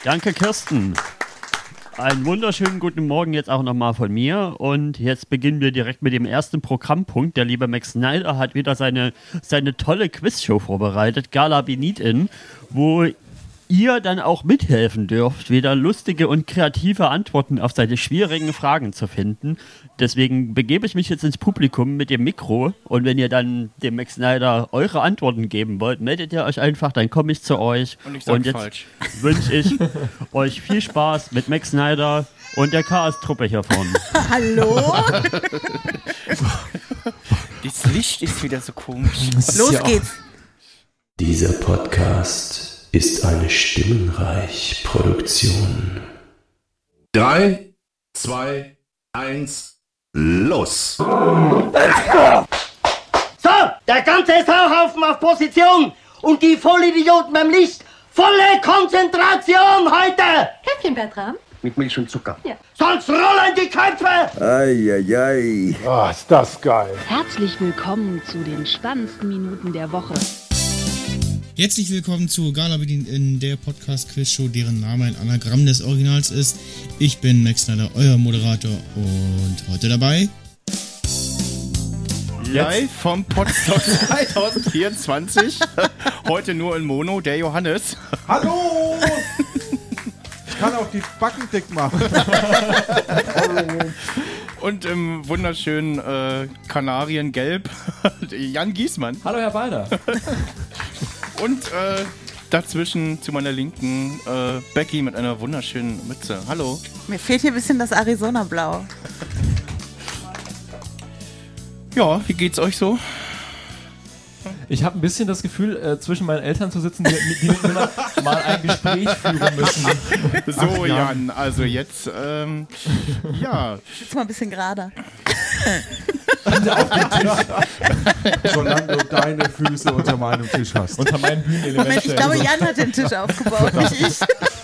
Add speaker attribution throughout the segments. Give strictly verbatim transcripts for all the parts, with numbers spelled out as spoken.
Speaker 1: Danke, Kirsten. Einen wunderschönen guten Morgen jetzt auch nochmal von mir. Und jetzt beginnen wir direkt mit dem ersten Programmpunkt. Der liebe Max Snyder hat wieder seine, seine tolle Quizshow vorbereitet, Gala Be Need In, wo ihr dann auch mithelfen dürft, wieder lustige und kreative Antworten auf seine schwierigen Fragen zu finden. Deswegen begebe ich mich jetzt ins Publikum mit dem Mikro und wenn ihr dann dem Max Snyder eure Antworten geben wollt, meldet ihr euch einfach, dann komme ich zu euch.
Speaker 2: Und ich sag
Speaker 1: und jetzt
Speaker 2: falsch.
Speaker 1: wünsche ich euch viel Spaß mit Max Snyder und der Chaos-Truppe hier vorne.
Speaker 3: Hallo?
Speaker 2: Das Licht ist wieder so komisch.
Speaker 3: Los ja geht's.
Speaker 4: Dieser Podcast ist eine Stimmenreich-Produktion.
Speaker 5: Drei, zwei, eins, los!
Speaker 6: So, der ganze Sauhaufen auf Position und die Vollidioten beim Licht. Volle Konzentration heute!
Speaker 7: Käffchen, Bertram?
Speaker 6: Mit Milch und Zucker.
Speaker 7: Ja.
Speaker 6: Sonst rollen die Köpfe!
Speaker 8: Eieiei.
Speaker 9: Ah, ist das geil.
Speaker 10: Herzlich willkommen zu den spannendsten Minuten der Woche.
Speaker 11: Herzlich willkommen zu Gala Be Need In, der Podcast-Quiz-Show, deren Name ein Anagramm des Originals ist. Ich bin Max Snyder, euer Moderator, und heute dabei...
Speaker 2: Live vom Potsdam zwanzig vierundzwanzig, heute nur in Mono, der Johannes.
Speaker 9: Hallo! Ich kann auch die Backen dick machen.
Speaker 2: Und im wunderschönen äh, Kanariengelb, Jan Giesmann.
Speaker 12: Hallo Herr Balder.
Speaker 2: Und äh, dazwischen zu meiner Linken äh, Becky mit einer wunderschönen Mütze. Hallo.
Speaker 3: Mir fehlt hier ein bisschen das Arizona-Blau.
Speaker 2: Ja, wie geht's euch so?
Speaker 12: Ich habe ein bisschen das Gefühl, äh, zwischen meinen Eltern zu sitzen, die, die mit mir mal ein Gespräch führen müssen.
Speaker 2: So, Ach, Jan, also jetzt, ähm, ja.
Speaker 3: Jetzt mal ein bisschen gerader.
Speaker 9: Auf den Tisch. Solange du deine Füße unter meinem Tisch hast.
Speaker 12: Unter meinen Bühnenelementen.
Speaker 3: Moment, ich glaube, Jan hat den Tisch aufgebaut, nicht ich.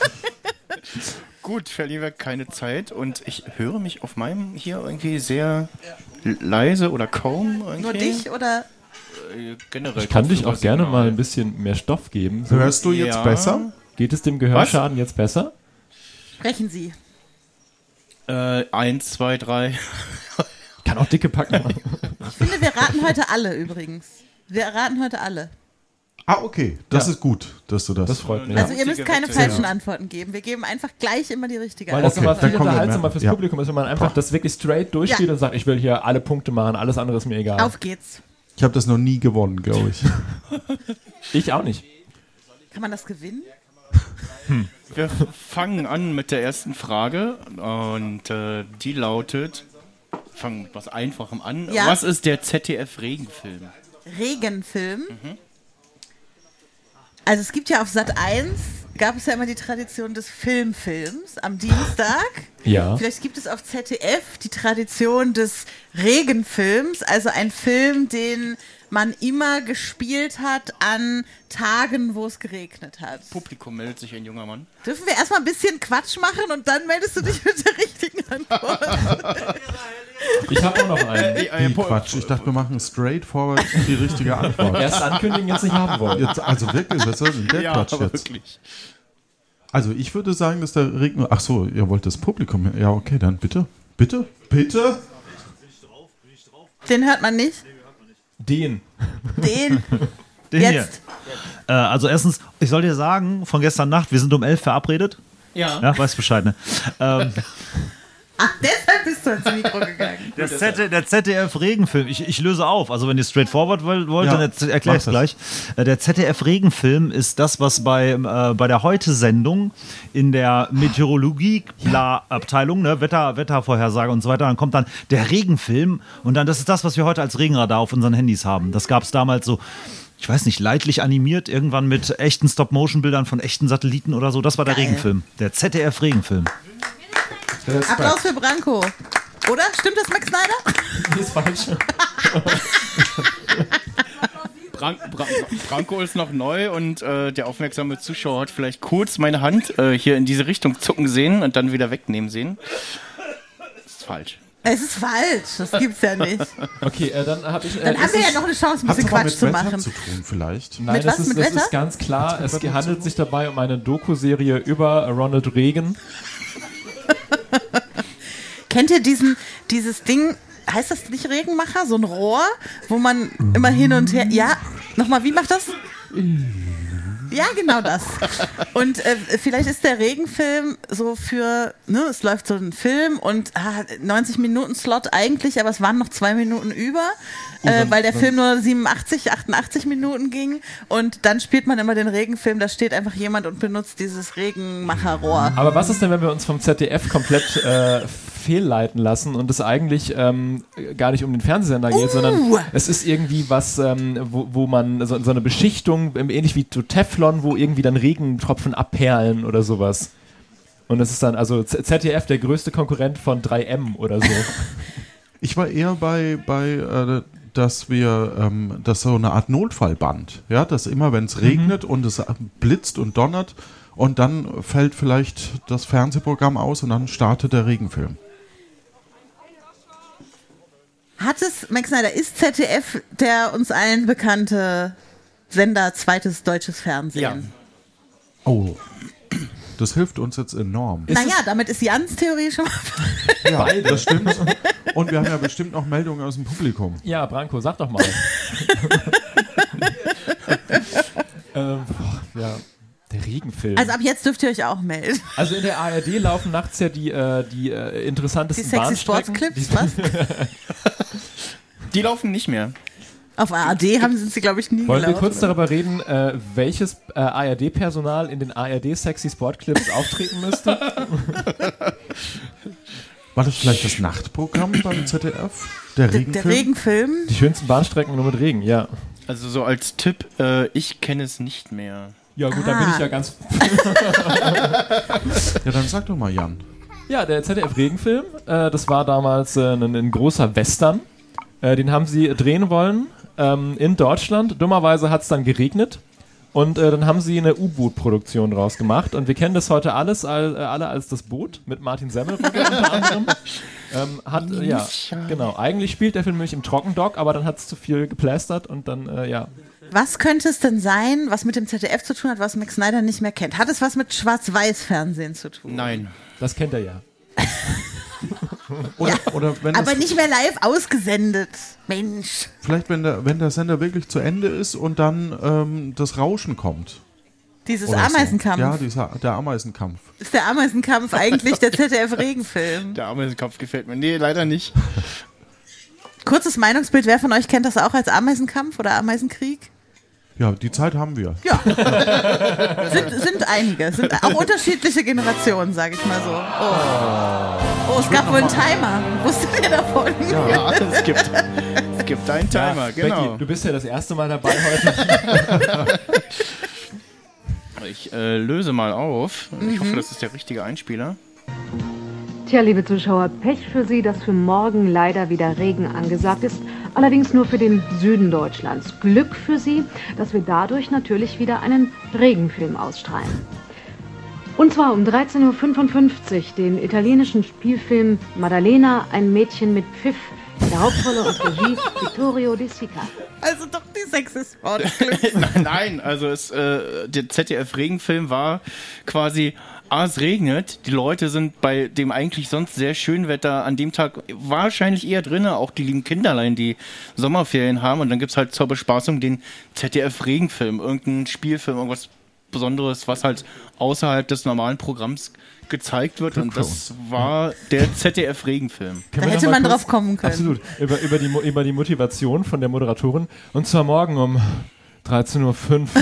Speaker 2: Gut, verlieren wir keine Zeit und ich höre mich auf meinem hier irgendwie sehr leise oder kaum. Irgendwie.
Speaker 3: Nur dich oder...
Speaker 2: Generell.
Speaker 12: Ich kann dich auch gerne mal ein bisschen mehr Stoff geben.
Speaker 9: So, hörst du jetzt ja. besser?
Speaker 12: Geht es dem Gehörschaden Was? jetzt besser?
Speaker 3: Sprechen Sie.
Speaker 2: Äh, eins, zwei, drei.
Speaker 12: Ich kann auch dicke Packen machen.
Speaker 3: Ich finde, wir raten heute alle übrigens. Wir raten heute alle.
Speaker 9: Ah, okay. Das ja. ist gut, dass du das...
Speaker 12: Das freut mich.
Speaker 3: Also ihr müsst keine falschen ja. Antworten geben. Wir geben einfach gleich immer die richtige
Speaker 12: Weil das
Speaker 3: Antwort.
Speaker 12: okay, immer viel unterhaltsamer fürs ja. Publikum ist, wenn man einfach das wirklich straight durchspielt ja. und sagt, ich will hier alle Punkte machen, alles andere ist mir egal.
Speaker 3: Auf geht's.
Speaker 9: Ich habe das noch nie gewonnen, glaube ich.
Speaker 12: Ich auch nicht.
Speaker 3: Kann man das gewinnen?
Speaker 2: Hm. Wir fangen an mit der ersten Frage und äh, die lautet, fangen mit was Einfachem an. Ja. Was ist der Z D F-Regenfilm?
Speaker 3: Regenfilm? Mhm. Also es gibt ja auf Sat eins, gab es ja immer die Tradition des Filmfilms am Dienstag.
Speaker 12: Ja.
Speaker 3: Vielleicht gibt es auf Z D F die Tradition des Regenfilms, also ein Film, den man immer gespielt hat an Tagen, wo es geregnet hat.
Speaker 2: Publikum meldet sich ein junger Mann.
Speaker 3: Dürfen wir erstmal ein bisschen Quatsch machen und dann meldest du dich mit der richtigen Antwort?
Speaker 12: Ich habe auch noch einen.
Speaker 9: Wie Quatsch? Ich dachte, wir machen straightforward die richtige Antwort.
Speaker 12: Erst ankündigen, jetzt nicht haben wollen.
Speaker 9: Jetzt, also wirklich, was soll denn der
Speaker 2: ja,
Speaker 9: Quatsch jetzt? Wirklich. Also ich würde sagen, dass der Regen... Ach so, ihr wollt das Publikum... Ja, okay, dann bitte. Bitte? Bitte?
Speaker 3: Den hört man nicht?
Speaker 12: Den.
Speaker 3: Den.
Speaker 13: Den
Speaker 3: Jetzt.
Speaker 13: Hier. Äh, also erstens, ich soll dir sagen, von gestern Nacht, wir sind um elf verabredet.
Speaker 2: Ja.
Speaker 13: Ja, weißt Bescheid, ne? ähm,
Speaker 3: Ach, deshalb bist du ins Mikro gegangen.
Speaker 13: Der, Z- der Z D F-Regenfilm, ich, ich löse auf. Also wenn ihr straightforward wollt, ja, dann erkläre ich es gleich. Der Z D F-Regenfilm ist das, was bei, äh, bei der Heute-Sendung in der Meteorologie-Abteilung, ne, Wetter, Wettervorhersage und so weiter, dann kommt dann der Regenfilm und dann, das ist das, was wir heute als Regenradar auf unseren Handys haben. Das gab es damals so, ich weiß nicht, leidlich animiert, irgendwann mit echten Stop-Motion-Bildern von echten Satelliten oder so. Das war der Geil. Regenfilm, der Z D F-Regenfilm.
Speaker 3: Applaus für Branko. Oder? Stimmt das, Max Snyder?
Speaker 12: Nee, ist falsch.
Speaker 2: Bran- Bran- Branko ist noch neu und äh, der aufmerksame Zuschauer hat vielleicht kurz meine Hand äh, hier in diese Richtung zucken sehen und dann wieder wegnehmen sehen. Das ist falsch.
Speaker 3: Es ist falsch, das gibt's ja nicht.
Speaker 12: Okay, äh, dann habe ich... Äh,
Speaker 3: Dann haben wir ja noch eine Chance, ein bisschen Quatsch zu machen.
Speaker 9: Zu tun vielleicht?
Speaker 12: Nein,
Speaker 3: mit
Speaker 12: das,
Speaker 3: was?
Speaker 12: ist,
Speaker 3: Mit
Speaker 12: das
Speaker 3: Wetter?
Speaker 12: ist ganz klar. Es handelt sich dabei um eine Doku-Serie über Ronald Reagan.
Speaker 3: Kennt ihr diesen, dieses Ding, heißt das nicht Regenmacher? So ein Rohr, wo man immer hin und her... Ja, nochmal, wie macht das? Ja, genau das. Und äh, vielleicht ist der Regenfilm so für, ne, es läuft so ein Film und ah, neunzig Minuten Slot eigentlich, aber es waren noch zwei Minuten über, äh, weil der Film nur siebenundachtzig, achtundachtzig Minuten ging und dann spielt man immer den Regenfilm, da steht einfach jemand und benutzt dieses Regenmacherrohr.
Speaker 12: Aber was ist denn, wenn wir uns vom Z D F komplett äh, fehlleiten lassen und es eigentlich ähm, gar nicht um den Fernsehsender geht,
Speaker 3: Uh.
Speaker 12: sondern es ist irgendwie was, ähm, wo, wo man so, so eine Beschichtung, ähnlich wie zu Teflon, wo irgendwie dann Regentropfen abperlen oder sowas. Und es ist dann, also Z D F, der größte Konkurrent von drei M oder so.
Speaker 9: Ich war eher bei, bei äh, dass wir, ähm, das so eine Art Notfallband, ja, dass immer, wenn es regnet und es blitzt und donnert und dann fällt vielleicht das Fernsehprogramm aus und dann startet der Regenfilm.
Speaker 3: Hat es, Max Snyder, ist Z D F der uns allen bekannte Sender zweites deutsches Fernsehen?
Speaker 2: Ja.
Speaker 9: Oh, das hilft uns jetzt enorm.
Speaker 3: Naja, damit ist Jans Theorie schon mal...
Speaker 9: Ja, das stimmt. Und wir haben ja bestimmt noch Meldungen aus dem Publikum.
Speaker 12: Ja, Branko, sag doch mal. ähm, boah, ja, der Regenfilm.
Speaker 3: Also ab jetzt dürft ihr euch auch melden.
Speaker 12: Also in der A R D laufen nachts ja die, äh, die äh, interessantesten
Speaker 3: Die sexy
Speaker 12: Bahnstrecken.
Speaker 3: Sportsclips, was?
Speaker 2: Die laufen nicht mehr.
Speaker 3: Auf A R D haben sie, glaube ich, nie
Speaker 12: Wollen
Speaker 3: gelaufen.
Speaker 12: wir kurz darüber reden, äh, welches äh, A R D-Personal in den A R D-Sexy Sportclips auftreten müsste?
Speaker 9: War das vielleicht das Nachtprogramm beim Z D F? Der
Speaker 3: Der,
Speaker 9: Regenfilm?
Speaker 3: der Regenfilm.
Speaker 12: Die schönsten Bahnstrecken nur mit Regen, ja.
Speaker 2: Also so als Tipp, äh, ich kenne es nicht mehr.
Speaker 12: Ja gut,
Speaker 3: Ah.
Speaker 12: dann bin ich ja ganz...
Speaker 9: Ja, dann sag doch mal, Jan.
Speaker 12: Ja, der Z D F-Regenfilm, äh, das war damals äh, ein, ein großer Western. Äh, den haben sie drehen wollen ähm, in Deutschland. Dummerweise hat es dann geregnet. Und äh, dann haben sie eine U-Boot-Produktion draus gemacht. Und wir kennen das heute alles, all, äh, alle als das Boot mit Martin Semmelrogge unter anderem. Ähm, hat, äh, ja, genau. Eigentlich spielt der Film nämlich im Trockendock, aber dann hat es zu viel geplästert und dann, äh, ja.
Speaker 3: Was könnte es denn sein, was mit dem Z D F zu tun hat, was Max Snyder nicht mehr kennt? Hat es was mit Schwarz-Weiß-Fernsehen zu tun?
Speaker 2: Nein.
Speaker 12: Das kennt er ja.
Speaker 9: Oder, oder wenn
Speaker 3: Aber
Speaker 9: das,
Speaker 3: nicht mehr live ausgesendet. Mensch.
Speaker 9: vielleicht, wenn der, wenn der Sender wirklich zu Ende ist und dann ähm, das Rauschen kommt.
Speaker 3: Dieses
Speaker 9: Oder so.
Speaker 3: Ameisenkampf.
Speaker 9: Ja, dieser, der Ameisenkampf.
Speaker 3: Ist der Ameisenkampf eigentlich der Z D F-Regenfilm?
Speaker 2: Der Ameisenkampf gefällt mir. Nee, leider nicht.
Speaker 3: Kurzes Meinungsbild, wer von euch kennt das auch als Ameisenkampf oder Ameisenkrieg?
Speaker 9: Ja, die Zeit haben wir.
Speaker 3: Ja. sind, sind einige. Sind auch unterschiedliche Generationen, sage ich mal so. Oh, oh es gab wohl einen Timer. Wusstet ihr davon?
Speaker 2: Ja, es gibt, es gibt einen Timer,
Speaker 12: ja,
Speaker 2: genau.
Speaker 12: Becky, du bist ja das erste Mal dabei heute.
Speaker 2: Ich äh, löse mal auf. Ich
Speaker 3: Mhm.
Speaker 2: hoffe, das ist der richtige Einspieler.
Speaker 7: Tja, liebe Zuschauer, Pech für Sie, dass für morgen leider wieder Regen angesagt ist. Allerdings nur für den Süden Deutschlands. Glück für Sie, dass wir dadurch natürlich wieder einen Regenfilm ausstrahlen. Und zwar um dreizehn Uhr fünfundfünfzig den italienischen Spielfilm Maddalena, ein Mädchen mit Pfiff. In der Hauptrolle und Regie Vittorio De Sica.
Speaker 3: Also doch die Sexist
Speaker 2: nein, nein, also es, äh, der Z D F-Regenfilm war quasi, ah, es regnet, die Leute sind bei dem eigentlich sonst sehr schönen Wetter an dem Tag wahrscheinlich eher drin, auch die lieben Kinderlein, die Sommerferien haben, und dann gibt es halt zur Bespaßung den Z D F-Regenfilm, irgendein Spielfilm, irgendwas Besonderes, was halt außerhalb des normalen Programms gezeigt wird, und das war der Z D F-Regenfilm.
Speaker 3: Da hätte man drauf kommen können.
Speaker 12: Absolut. Über, über, die, über die Motivation von der Moderatorin. Und zwar morgen um dreizehn Uhr fünf.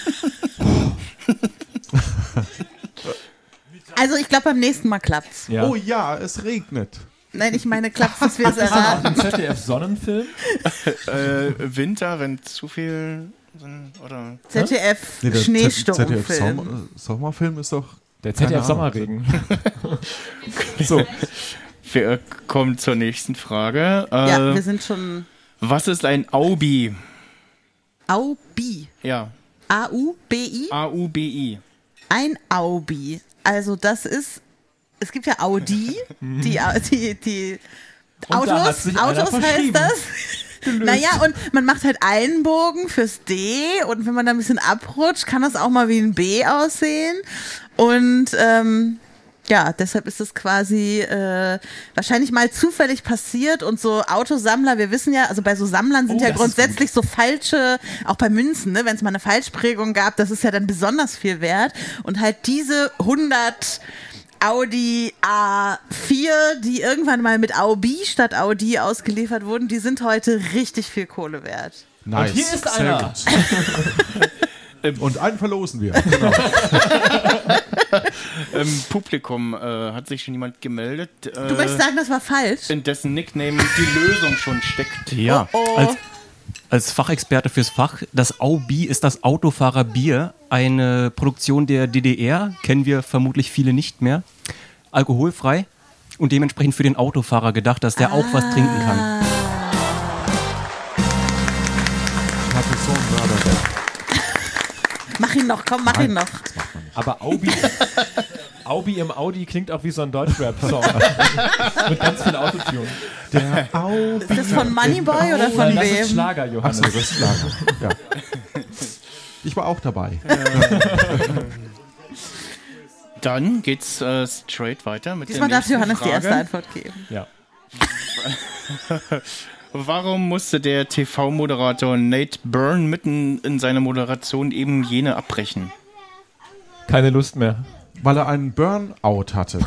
Speaker 3: Also ich glaube, beim nächsten Mal klappt's.
Speaker 12: Ja.
Speaker 9: Oh ja, es regnet.
Speaker 3: Nein, ich meine, klappt's, dass wir es
Speaker 12: Ist das auch ein
Speaker 3: erraten.
Speaker 12: Z D F-Sonnenfilm?
Speaker 2: äh, Winter, wenn zu viel oder
Speaker 3: Z D F
Speaker 9: Nee, der
Speaker 3: Schneesturmfilm.
Speaker 9: Z D F Sommer, Sommerfilm ist doch
Speaker 12: Der Z D
Speaker 9: keine Ahnung.
Speaker 12: F-Sommerregen.
Speaker 2: so. Wir kommen zur nächsten Frage. Äh,
Speaker 3: Ja, wir sind schon...
Speaker 2: was ist ein Aubi?
Speaker 3: Aubi.
Speaker 2: Ja.
Speaker 3: A U B I?
Speaker 2: A U B I.
Speaker 3: Ein Aubi. Also das ist... Es gibt ja Audi, die, die, die
Speaker 12: Und da hat
Speaker 3: Autos,
Speaker 12: sich einer
Speaker 3: Autos heißt
Speaker 12: verschrieben.
Speaker 3: das.
Speaker 12: Gelöst.
Speaker 3: Naja, und man macht halt einen Bogen fürs D und wenn man da ein bisschen abrutscht, kann das auch mal wie ein B aussehen. Und ähm, ja, deshalb ist es quasi äh, wahrscheinlich mal zufällig passiert und so Autosammler, wir wissen ja, also bei so Sammlern sind
Speaker 12: Oh,
Speaker 3: ja
Speaker 12: das ist
Speaker 3: grundsätzlich so falsche, auch bei Münzen, ne, wenn es mal eine Falschprägung gab, das ist ja dann besonders viel wert. Und halt diese hundert Audi A vier, die irgendwann mal mit Audi statt Audi ausgeliefert wurden, die sind heute richtig viel Kohle wert.
Speaker 9: Nice.
Speaker 12: Und hier ist
Speaker 9: Sehr
Speaker 12: einer.
Speaker 9: gut. Und einen verlosen wir. Genau.
Speaker 2: Im Publikum äh, hat sich schon jemand gemeldet. Äh,
Speaker 3: Du möchtest sagen, das war falsch?
Speaker 2: In dessen Nickname die Lösung schon steckt.
Speaker 14: Ja,
Speaker 3: Oh, oh.
Speaker 14: Als, als Fachexperte fürs Fach, das Aubi ist das Autofahrerbier, eine Produktion der D D R, kennen wir vermutlich viele nicht mehr, alkoholfrei und dementsprechend für den Autofahrer gedacht, dass der
Speaker 3: ah.
Speaker 14: auch was trinken kann.
Speaker 9: Ich hatte so einen Mörder.
Speaker 3: Mach ihn noch, komm, mach ihn noch.
Speaker 12: Aber Aubi, Aubi im Audi klingt auch wie so ein Deutschrap-Song. Mit ganz viel Autotune.
Speaker 9: Der Aubi.
Speaker 3: Ist das von Moneyboy oder von
Speaker 12: Das
Speaker 3: wem?
Speaker 12: ist Schlager, Johannes.
Speaker 9: Achso, das ist Schlager. Ja. Ich war auch dabei.
Speaker 2: Dann geht's äh, straight weiter mit
Speaker 3: Diesmal
Speaker 2: der
Speaker 3: darf
Speaker 2: nächsten
Speaker 3: Johannes
Speaker 2: Frage.
Speaker 3: die erste Antwort geben.
Speaker 12: Ja.
Speaker 2: Warum musste der T V-Moderator Nate Byrne mitten in seiner Moderation eben jene abbrechen?
Speaker 12: Keine Lust mehr.
Speaker 9: Weil er einen Burnout hatte.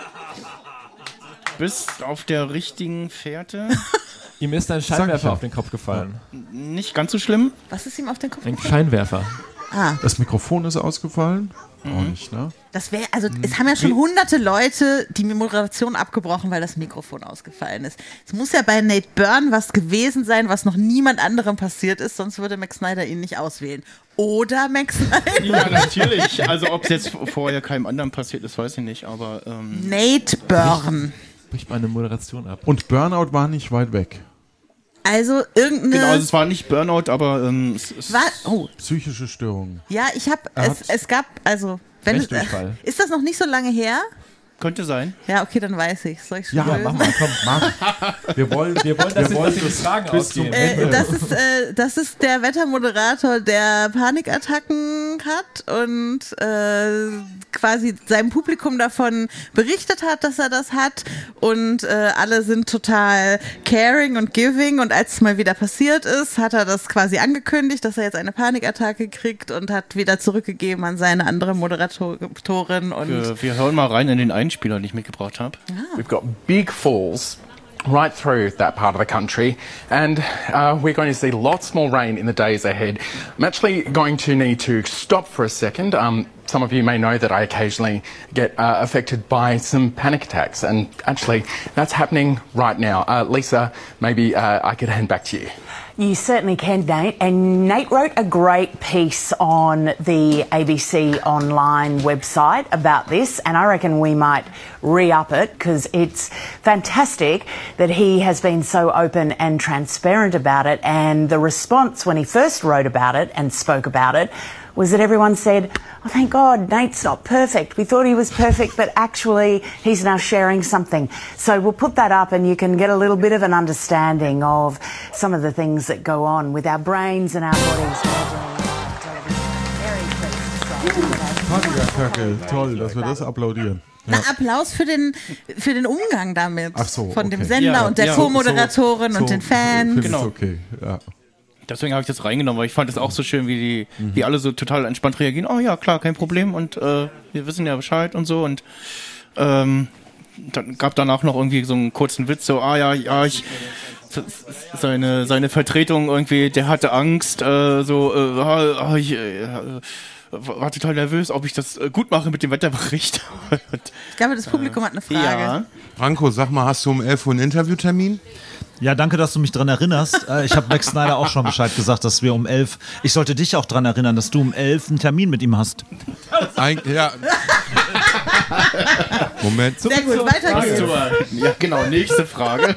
Speaker 2: Bist auf der richtigen Fährte?
Speaker 12: Ihm ist ein
Speaker 9: Sag ich
Speaker 12: Scheinwerfer
Speaker 9: ja.
Speaker 12: auf den Kopf gefallen.
Speaker 2: Nicht ganz so schlimm.
Speaker 3: Was ist ihm auf den Kopf
Speaker 12: Ein
Speaker 3: gefallen?
Speaker 12: Scheinwerfer.
Speaker 3: Ah,
Speaker 9: Das Mikrofon ist ausgefallen. Auch nicht, ne?
Speaker 3: das wäre, also es haben ja schon hunderte Leute die Moderation abgebrochen, weil das Mikrofon ausgefallen ist. Es muss ja bei Nate Byrne was gewesen sein, was noch niemand anderem passiert ist, sonst würde Max Snyder ihn nicht auswählen. Oder Max Snyder?
Speaker 2: Ja, natürlich. Also ob es jetzt vorher keinem anderen passiert ist, weiß ich nicht, aber ähm,
Speaker 3: Nate Byrne.
Speaker 12: Brich meine Moderation ab.
Speaker 9: Und Burnout war nicht weit weg.
Speaker 3: Also irgendeine...
Speaker 2: genau, also es war nicht Burnout, aber ähm, es, es
Speaker 3: war, oh,
Speaker 9: Psychische Störungen.
Speaker 3: ja, ich habe,
Speaker 9: Er
Speaker 3: es,
Speaker 9: hat-
Speaker 3: es gab, also... Wenn es,
Speaker 12: Rechtsdurchfall.
Speaker 3: ist das noch nicht so lange her?
Speaker 2: könnte sein.
Speaker 3: Ja, okay, dann weiß ich. Soll ich schon
Speaker 9: Ja,
Speaker 3: lösen?
Speaker 9: mach mal, komm, mach. Wir wollen,
Speaker 12: Wir wollen, dass,
Speaker 9: wir
Speaker 12: wir
Speaker 9: wollen
Speaker 12: dass die
Speaker 9: das
Speaker 12: Fragen
Speaker 9: Quiz zum
Speaker 12: ausgehen.
Speaker 3: Äh,
Speaker 9: Ende.
Speaker 3: das, ist, äh, das ist der Wettermoderator, der Panikattacken hat und äh, quasi seinem Publikum davon berichtet hat, dass er das hat und äh, alle sind total caring und giving und als es mal wieder passiert ist, hat er das quasi angekündigt, dass er jetzt eine Panikattacke kriegt und hat wieder zurückgegeben an seine andere Moderatorin und
Speaker 2: Wir, wir hören mal rein in den Einspieler, den ich mitgebracht habe.
Speaker 15: We've got big falls right through that part of the country, and uh, we're going to see lots more rain in the days ahead. I'm actually going to need to stop for a second. Um, some of you may know that I occasionally get uh, affected by some panic attacks, and actually that's happening right now. Uh, Lisa, maybe uh, I could hand back to you.
Speaker 16: You certainly can, Nate. And Nate wrote a great piece on the A B C online website about this, and I reckon we might re-up it because it's fantastic that he has been so open and transparent about it. And the response when he first wrote about it and spoke about it was that everyone said, oh, thank God, Nate's not perfect. We thought he was perfect, but actually he's now sharing something. So we'll put that up and you can get a little bit of an understanding of some of the things that go on with our brains and our bodies. Very pleased to say.
Speaker 9: Panikattacke, toll, dass wir das applaudieren.
Speaker 3: Na, Applaus für den, für den Umgang damit.
Speaker 9: Ach so,
Speaker 3: von dem
Speaker 9: okay.
Speaker 3: Sender
Speaker 2: Ja,
Speaker 3: und der
Speaker 2: ja,
Speaker 3: Co-Moderatorin
Speaker 9: so-
Speaker 3: und den Fans.
Speaker 9: Finde
Speaker 2: Genau.
Speaker 9: ich okay, ja.
Speaker 2: Deswegen habe ich das reingenommen, weil ich fand es auch so schön, wie die, wie alle so total entspannt reagieren. Oh ja, klar, kein Problem und äh, wir wissen ja Bescheid und so und ähm, dann gab danach noch irgendwie so einen kurzen Witz, so, ah ja, ja, ich seine, seine Vertretung irgendwie, der hatte Angst, äh, so, äh, ah, ich äh, war total nervös, ob ich das äh, gut mache mit dem Wetterbericht. Und,
Speaker 3: Ich glaube, das Publikum hat eine Frage.
Speaker 2: ja.
Speaker 17: Franco, sag mal, hast du um elf Uhr einen Interviewtermin?
Speaker 13: Ja, danke, dass du mich dran erinnerst. Äh, ich habe Max Snyder auch schon Bescheid gesagt, dass wir um elf. Ich sollte dich auch dran erinnern, dass du um elf einen Termin mit ihm hast.
Speaker 17: Ein, ja. Moment.
Speaker 3: Sehr gut, weiter geht's.
Speaker 2: Ja, genau, nächste Frage.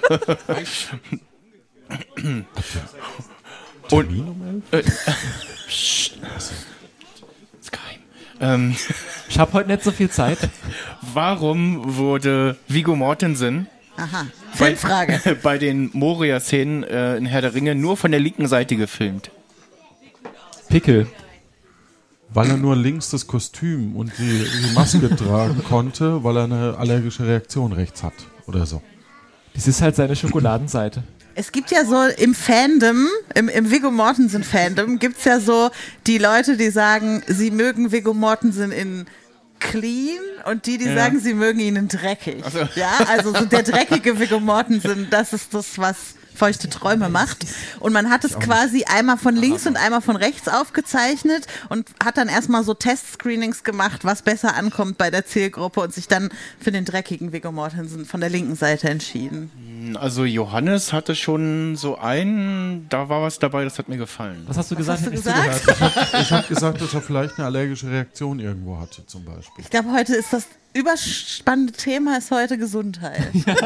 Speaker 2: Und, äh, Psst. Ist geheim. Ähm,
Speaker 12: Ich habe heute nicht so viel Zeit.
Speaker 2: Warum wurde Viggo Mortensen
Speaker 3: Aha.
Speaker 2: Bei,
Speaker 3: Filmfrage.
Speaker 2: bei den Moria-Szenen äh, in Herr der Ringe nur von der linken Seite gefilmt.
Speaker 12: Pickel.
Speaker 9: Weil er nur links das Kostüm und die, die Maske tragen konnte, weil er eine allergische Reaktion rechts hat oder so.
Speaker 12: Das ist halt seine Schokoladenseite.
Speaker 3: Es gibt ja so im Fandom, im, im Viggo Mortensen-Fandom, gibt es ja so die Leute, die sagen, sie mögen Viggo Mortensen in clean und die, die
Speaker 2: Ja.
Speaker 3: sagen, sie mögen ihn in dreckig.
Speaker 2: Ach so.
Speaker 3: Ja, also so der dreckige Viggo Mortensen, das ist das, was feuchte Träume macht. Und man hat es quasi einmal von links und einmal von rechts aufgezeichnet und hat dann erstmal so Testscreenings gemacht, was besser ankommt bei der Zielgruppe und sich dann für den dreckigen Viggo Mortensen von der linken Seite entschieden.
Speaker 2: Also Johannes hatte schon so einen, da war was dabei, das hat mir gefallen.
Speaker 12: Was hast du
Speaker 3: Was
Speaker 12: gesagt?
Speaker 3: hast du
Speaker 12: Hätte ich
Speaker 3: gesagt?
Speaker 12: zugehört.
Speaker 9: Ich habe gesagt, dass er vielleicht eine allergische Reaktion irgendwo hatte, zum Beispiel.
Speaker 3: Ich glaube, heute ist das überspannende Thema ist heute Gesundheit.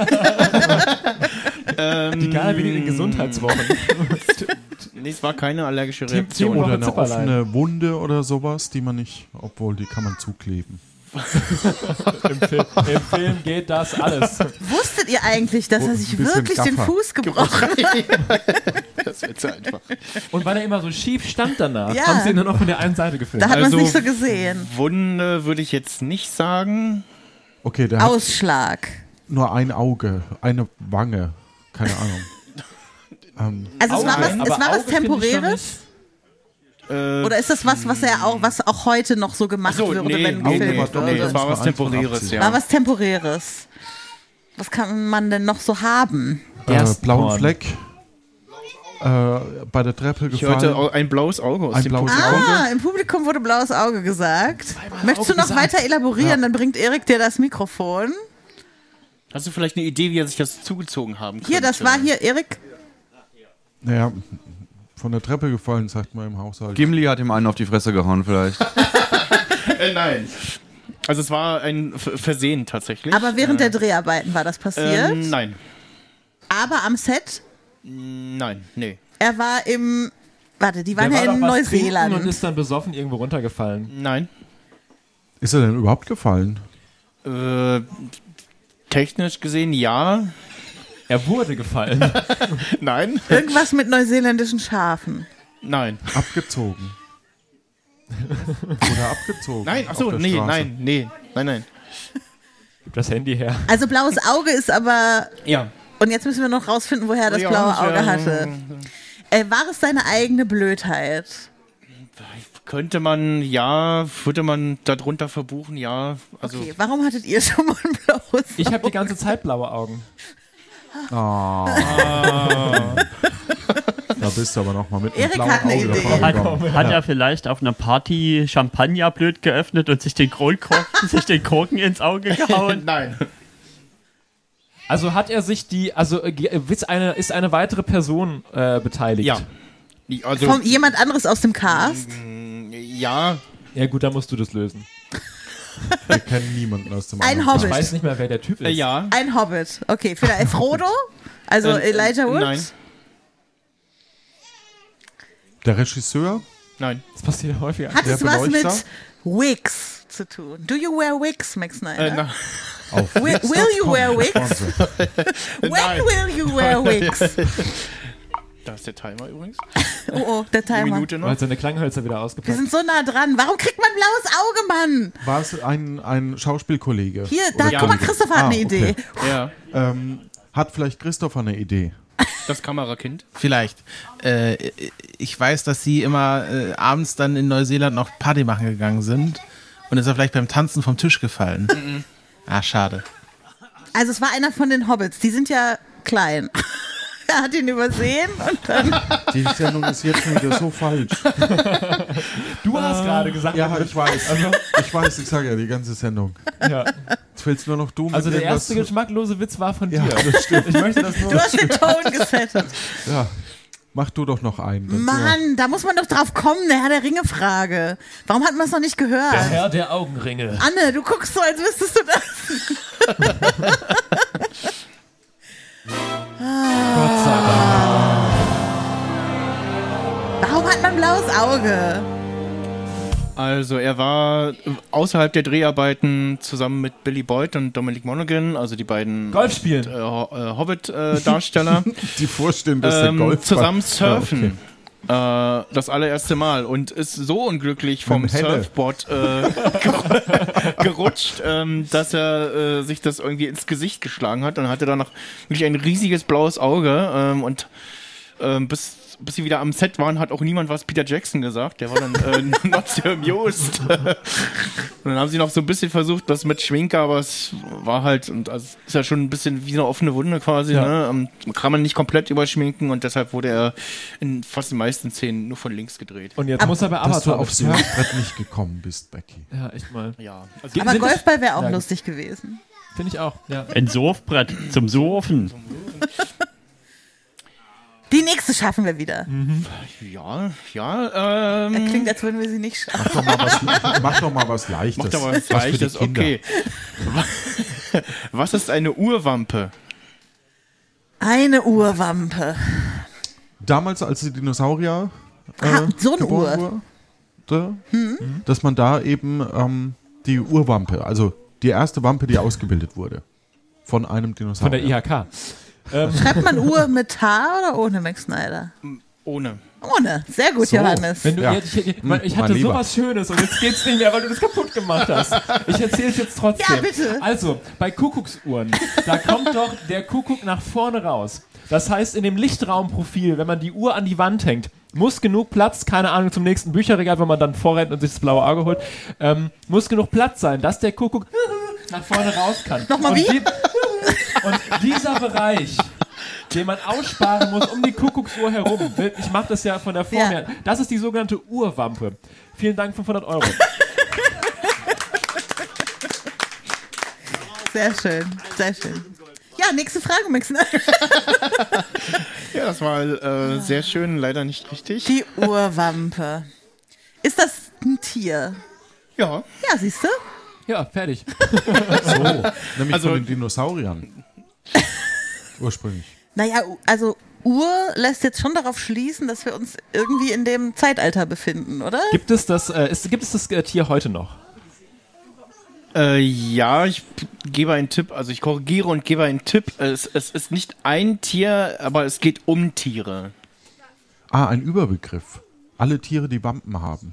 Speaker 2: Ähm,
Speaker 12: Die Gala wie in Gesundheitswochen.
Speaker 2: Nee, es war keine allergische
Speaker 12: Team-
Speaker 2: Reaktion.
Speaker 12: Team-
Speaker 9: Oder eine
Speaker 12: Zipperlein.
Speaker 9: offene Wunde oder sowas, die man nicht, obwohl die kann man zukleben.
Speaker 12: Im, Film, Im Film geht das alles.
Speaker 3: Wusstet ihr eigentlich, dass
Speaker 9: Oh,
Speaker 3: er
Speaker 9: ein
Speaker 3: sich
Speaker 9: bisschen
Speaker 3: wirklich den
Speaker 9: Gaffer.
Speaker 3: Fuß gebrochen hat?
Speaker 2: Das wird so einfach.
Speaker 12: Und weil er immer so schief stand danach,
Speaker 3: Ja.
Speaker 12: haben sie ihn nur noch von der einen Seite gefilmt.
Speaker 3: Da hat man es
Speaker 2: Also,
Speaker 3: nicht so gesehen.
Speaker 2: Wunde würde ich jetzt nicht sagen.
Speaker 9: Okay, der hat
Speaker 3: Ausschlag.
Speaker 9: nur ein Auge, eine Wange, keine Ahnung. ähm,
Speaker 3: Also es war was,
Speaker 12: Auge,
Speaker 3: es
Speaker 12: aber
Speaker 3: war was
Speaker 12: Auge finde ich schon
Speaker 3: Temporäres?
Speaker 2: Äh,
Speaker 3: Oder ist das was, was er auch, was auch heute noch so gemacht
Speaker 2: Ach so,
Speaker 3: würde,
Speaker 2: nee,
Speaker 3: wenn
Speaker 2: nee,
Speaker 3: gefilmt
Speaker 2: nee, nee,
Speaker 3: würde?
Speaker 2: das war was Temporäres, ja.
Speaker 3: War was Temporäres. Was kann man denn noch so haben?
Speaker 9: äh, blauen
Speaker 12: Gerstenkorn.
Speaker 9: Fleck, äh, bei der Treppe
Speaker 2: ich
Speaker 9: gefallen.
Speaker 2: hörte au- ein blaues Auge aus
Speaker 9: Ein
Speaker 2: dem
Speaker 9: blaues
Speaker 2: Publikum.
Speaker 3: Ah, im Publikum wurde blaues Auge gesagt. Möchtest du
Speaker 12: Auge
Speaker 3: noch
Speaker 12: gesagt.
Speaker 3: weiter elaborieren?
Speaker 9: Ja.
Speaker 3: Dann bringt Erik dir das Mikrofon.
Speaker 2: Hast du vielleicht eine Idee, wie er sich das zugezogen haben könnte?
Speaker 3: Hier, das war hier, Erik.
Speaker 9: Naja, von der Treppe gefallen, sagt man im Haushalt.
Speaker 18: Gimli hat ihm einen auf die Fresse gehauen vielleicht.
Speaker 2: Äh, nein. Also es war ein F Versehen tatsächlich.
Speaker 3: Aber während
Speaker 2: äh,
Speaker 3: der Dreharbeiten war das passiert.
Speaker 2: ähm, Nein.
Speaker 3: Aber am Set,
Speaker 2: Nein, nee.
Speaker 3: er war im. Warte, die waren
Speaker 12: Der
Speaker 3: ja
Speaker 12: war
Speaker 3: in
Speaker 12: doch was trinken
Speaker 3: Neuseeland.
Speaker 12: und ist dann besoffen irgendwo runtergefallen.
Speaker 2: Nein.
Speaker 9: Ist er denn überhaupt gefallen?
Speaker 2: Äh, technisch gesehen ja.
Speaker 12: Er wurde gefallen.
Speaker 2: Nein.
Speaker 3: Irgendwas mit neuseeländischen Schafen.
Speaker 2: Nein.
Speaker 9: Abgezogen. Oder abgezogen.
Speaker 2: Nein,
Speaker 9: auf
Speaker 2: achso,
Speaker 9: der
Speaker 2: nee,
Speaker 9: Straße.
Speaker 2: nein, nee, nein, nein.
Speaker 12: Gib das Handy her.
Speaker 3: Also blaues Auge ist aber.
Speaker 2: Ja.
Speaker 3: Und jetzt müssen wir noch rausfinden, woher er das
Speaker 2: Ja,
Speaker 3: blaue
Speaker 2: ja,
Speaker 3: Auge
Speaker 2: ja.
Speaker 3: hatte. Äh, war es seine eigene Blödheit?
Speaker 2: Könnte man, ja, würde man darunter verbuchen, ja. Also,
Speaker 3: Okay, warum hattet ihr schon mal ein blaues
Speaker 12: Ich habe die ganze Zeit blaue Augen.
Speaker 9: Ah.
Speaker 2: Ah.
Speaker 9: Da bist du aber noch mal mit einem
Speaker 3: Erik
Speaker 9: blauen
Speaker 3: hat eine
Speaker 9: Auge
Speaker 3: Idee.
Speaker 9: davon
Speaker 1: Hat,
Speaker 9: gekommen.
Speaker 1: hat er vielleicht auf einer Party Champagner blöd geöffnet und sich den, Kronkorken, sich den Korken ins Auge gehauen?
Speaker 2: Nein.
Speaker 12: Also hat er sich die, also äh, ge- ist eine, ist eine weitere Person äh, beteiligt?
Speaker 2: Ja. Also,
Speaker 3: Von jemand anderes aus dem Cast?
Speaker 2: ja.
Speaker 12: Ja gut, dann musst du das lösen.
Speaker 9: Wir kennen niemanden aus dem
Speaker 3: Ein
Speaker 9: anderen.
Speaker 12: Ich
Speaker 3: Hobbit.
Speaker 12: weiß nicht mehr, wer der Typ ist.
Speaker 2: Äh, ja.
Speaker 3: Ein Hobbit. Okay, vielleicht Frodo? Also
Speaker 2: Äh,
Speaker 3: Elijah Wood?
Speaker 2: Nein.
Speaker 9: Der Regisseur?
Speaker 2: Nein.
Speaker 12: Das passiert häufiger.
Speaker 3: Hat
Speaker 9: Der
Speaker 3: es was mit
Speaker 9: Beleuchter?
Speaker 3: Wigs zu tun? Do you wear wigs, Max Snyder?
Speaker 2: Äh, na,
Speaker 9: Auf
Speaker 3: Will, will you wear wigs?
Speaker 9: Sponsor.
Speaker 3: When
Speaker 2: Nein.
Speaker 3: will you wear wigs?
Speaker 2: da ist der Timer übrigens.
Speaker 3: Oh, oh, der
Speaker 2: Eine
Speaker 3: Timer.
Speaker 2: Minute noch.
Speaker 12: Weil seine Klanghölzer wieder
Speaker 3: Wir
Speaker 12: ausgepackt.
Speaker 3: sind so nah dran. Warum kriegt man blaues Auge, Mann?
Speaker 9: War es ein, ein Schauspielkollege?
Speaker 3: Hier, da,
Speaker 9: Oder
Speaker 3: guck mal,
Speaker 9: Kollege?
Speaker 3: Christopher hat
Speaker 9: Ah,
Speaker 3: eine Idee.
Speaker 9: okay.
Speaker 2: Ja.
Speaker 9: Ähm, hat vielleicht Christopher eine Idee?
Speaker 2: Das Kamerakind.
Speaker 19: Vielleicht. Äh, ich weiß, dass sie immer äh, abends dann in Neuseeland noch Party machen gegangen sind. Und ist er vielleicht beim Tanzen vom Tisch gefallen.
Speaker 2: Mhm.
Speaker 19: Ah, schade.
Speaker 3: Also es war einer von den Hobbits. Die sind ja klein. Er hat ihn übersehen und dann...
Speaker 9: Die Sendung ist jetzt schon wieder so falsch.
Speaker 12: Du hast gerade gesagt,
Speaker 9: Ja, ich weiß.
Speaker 12: Also,
Speaker 9: Ich weiß, ich sage ja die ganze Sendung.
Speaker 12: ja.
Speaker 9: Jetzt fehlst nur noch du mit
Speaker 12: also der
Speaker 9: irgendwas-
Speaker 12: erste geschmacklose Witz war von
Speaker 9: Ja,
Speaker 12: dir.
Speaker 9: das stimmt.
Speaker 12: Ich möchte das nur.
Speaker 3: Du hast den Ton gesettet.
Speaker 9: Ja, mach du doch noch einen. dann
Speaker 3: Mann, da muss man doch drauf kommen, der Herr der Ringe-Frage. Warum hat man es noch nicht gehört?
Speaker 12: Der Herr der Augenringe.
Speaker 3: Anne, du guckst so, als wüsstest du das.
Speaker 12: Gott sei Dank.
Speaker 3: Warum hat man blaues Auge?
Speaker 2: Also er war außerhalb der Dreharbeiten zusammen mit Billy Boyd und Dominic Monaghan, also die beiden
Speaker 12: Golf spielen.
Speaker 2: Äh, Hobbit-Darsteller.
Speaker 9: Äh, die Vorstände, dass der
Speaker 2: ähm,
Speaker 9: Golf
Speaker 2: zusammen surfen.
Speaker 9: Ja, okay.
Speaker 2: Äh, das allererste Mal und ist so unglücklich vom
Speaker 9: Mit dem Helle.
Speaker 2: Surfboard äh, gerutscht, ähm, dass er äh, sich das irgendwie ins Gesicht geschlagen hat und hatte danach wirklich ein riesiges blaues Auge ähm, und ähm, bis bis sie wieder am Set waren, hat auch niemand was Peter Jackson gesagt. Der war dann äh, not so amused. Und dann haben sie noch so ein bisschen versucht, das mit Schminke, aber es war halt, und also ist ja schon ein bisschen wie eine offene Wunde quasi.
Speaker 12: Ja.
Speaker 2: Ne? Kann man nicht komplett überschminken und deshalb wurde er in fast den meisten Szenen nur von links gedreht.
Speaker 12: Und jetzt muss er bei
Speaker 9: Dass du
Speaker 12: Avatar
Speaker 9: aufs
Speaker 12: mitspielen.
Speaker 9: Surfbrett nicht gekommen bist, Becky.
Speaker 12: Ja, echt mal.
Speaker 2: Ja. Also
Speaker 3: Aber
Speaker 12: sind das-
Speaker 3: Golfball wäre auch
Speaker 12: Ja,
Speaker 3: lustig gewesen.
Speaker 12: Finde ich auch, ja.
Speaker 1: Ein Surfbrett zum Surfen.
Speaker 3: Die nächste schaffen wir wieder.
Speaker 2: Ja, ja. Ähm,
Speaker 3: Er klingt, als würden wir sie nicht schaffen.
Speaker 9: Mach doch mal was, mach doch mal was Leichtes.
Speaker 2: Macht aber was
Speaker 9: für die
Speaker 2: Leichtes,
Speaker 9: Kinder.
Speaker 2: okay. Was ist eine Urwampe?
Speaker 3: Eine Urwampe.
Speaker 9: Damals, als die Dinosaurier äh,
Speaker 3: Ah, so eine
Speaker 9: geboren
Speaker 3: Uhr.
Speaker 9: wurde, dass man da eben ähm, die Urwampe, also die erste Wampe, die ausgebildet wurde von einem
Speaker 12: Von
Speaker 9: Dinosaurier.
Speaker 12: der I H K. Ähm,
Speaker 3: Schreibt man Uhr mit H oder ohne Max Snyder?
Speaker 2: Ohne.
Speaker 3: Ohne. Sehr gut,
Speaker 9: So.
Speaker 3: Johannes.
Speaker 12: Wenn du,
Speaker 9: Ja.
Speaker 12: jetzt, ich, ich,
Speaker 9: Hm,
Speaker 12: ich
Speaker 9: mein
Speaker 12: hatte
Speaker 9: Lieber.
Speaker 12: sowas Schönes und jetzt geht's nicht mehr, weil du das kaputt gemacht hast. Ich erzähle es jetzt trotzdem.
Speaker 3: Ja, bitte.
Speaker 12: Also, bei Kuckucksuhren, da kommt doch der Kuckuck nach vorne raus. Das heißt, in dem Lichtraumprofil, wenn man die Uhr an die Wand hängt, muss genug Platz, keine Ahnung, zum nächsten Bücherregal, wenn man dann vorrennt und sich das blaue Auge holt, ähm, muss genug Platz sein, dass der Kuckuck nach vorne raus kann.
Speaker 3: Nochmal
Speaker 12: und
Speaker 3: wie?
Speaker 12: Die, und dieser Bereich, den man aussparen muss um die Kuckucksuhr herum, ich mache das ja von der Form
Speaker 3: Ja.
Speaker 12: her, das ist die sogenannte Uhrwampe. Vielen Dank, fünfhundert Euro.
Speaker 3: Sehr schön, sehr schön. Ja, nächste Frage, Max Snyder.
Speaker 2: Ja, das war äh, sehr schön, leider nicht richtig.
Speaker 3: Die Urwampe. Ist das ein Tier?
Speaker 2: Ja.
Speaker 3: Ja, siehst du?
Speaker 12: Ja, fertig.
Speaker 9: So, nämlich
Speaker 2: Also-
Speaker 9: von den Dinosauriern. Ursprünglich.
Speaker 3: Naja, also Uhr lässt jetzt schon darauf schließen, dass wir uns irgendwie in dem Zeitalter befinden, oder?
Speaker 12: Gibt es das, äh, ist, gibt es das äh, Tier heute noch?
Speaker 2: Äh, ja, ich p- gebe einen Tipp, also ich korrigiere und gebe einen Tipp. Es, es ist nicht ein Tier, aber es geht um Tiere.
Speaker 9: Ah, ein Überbegriff. Alle Tiere, die Wampen haben.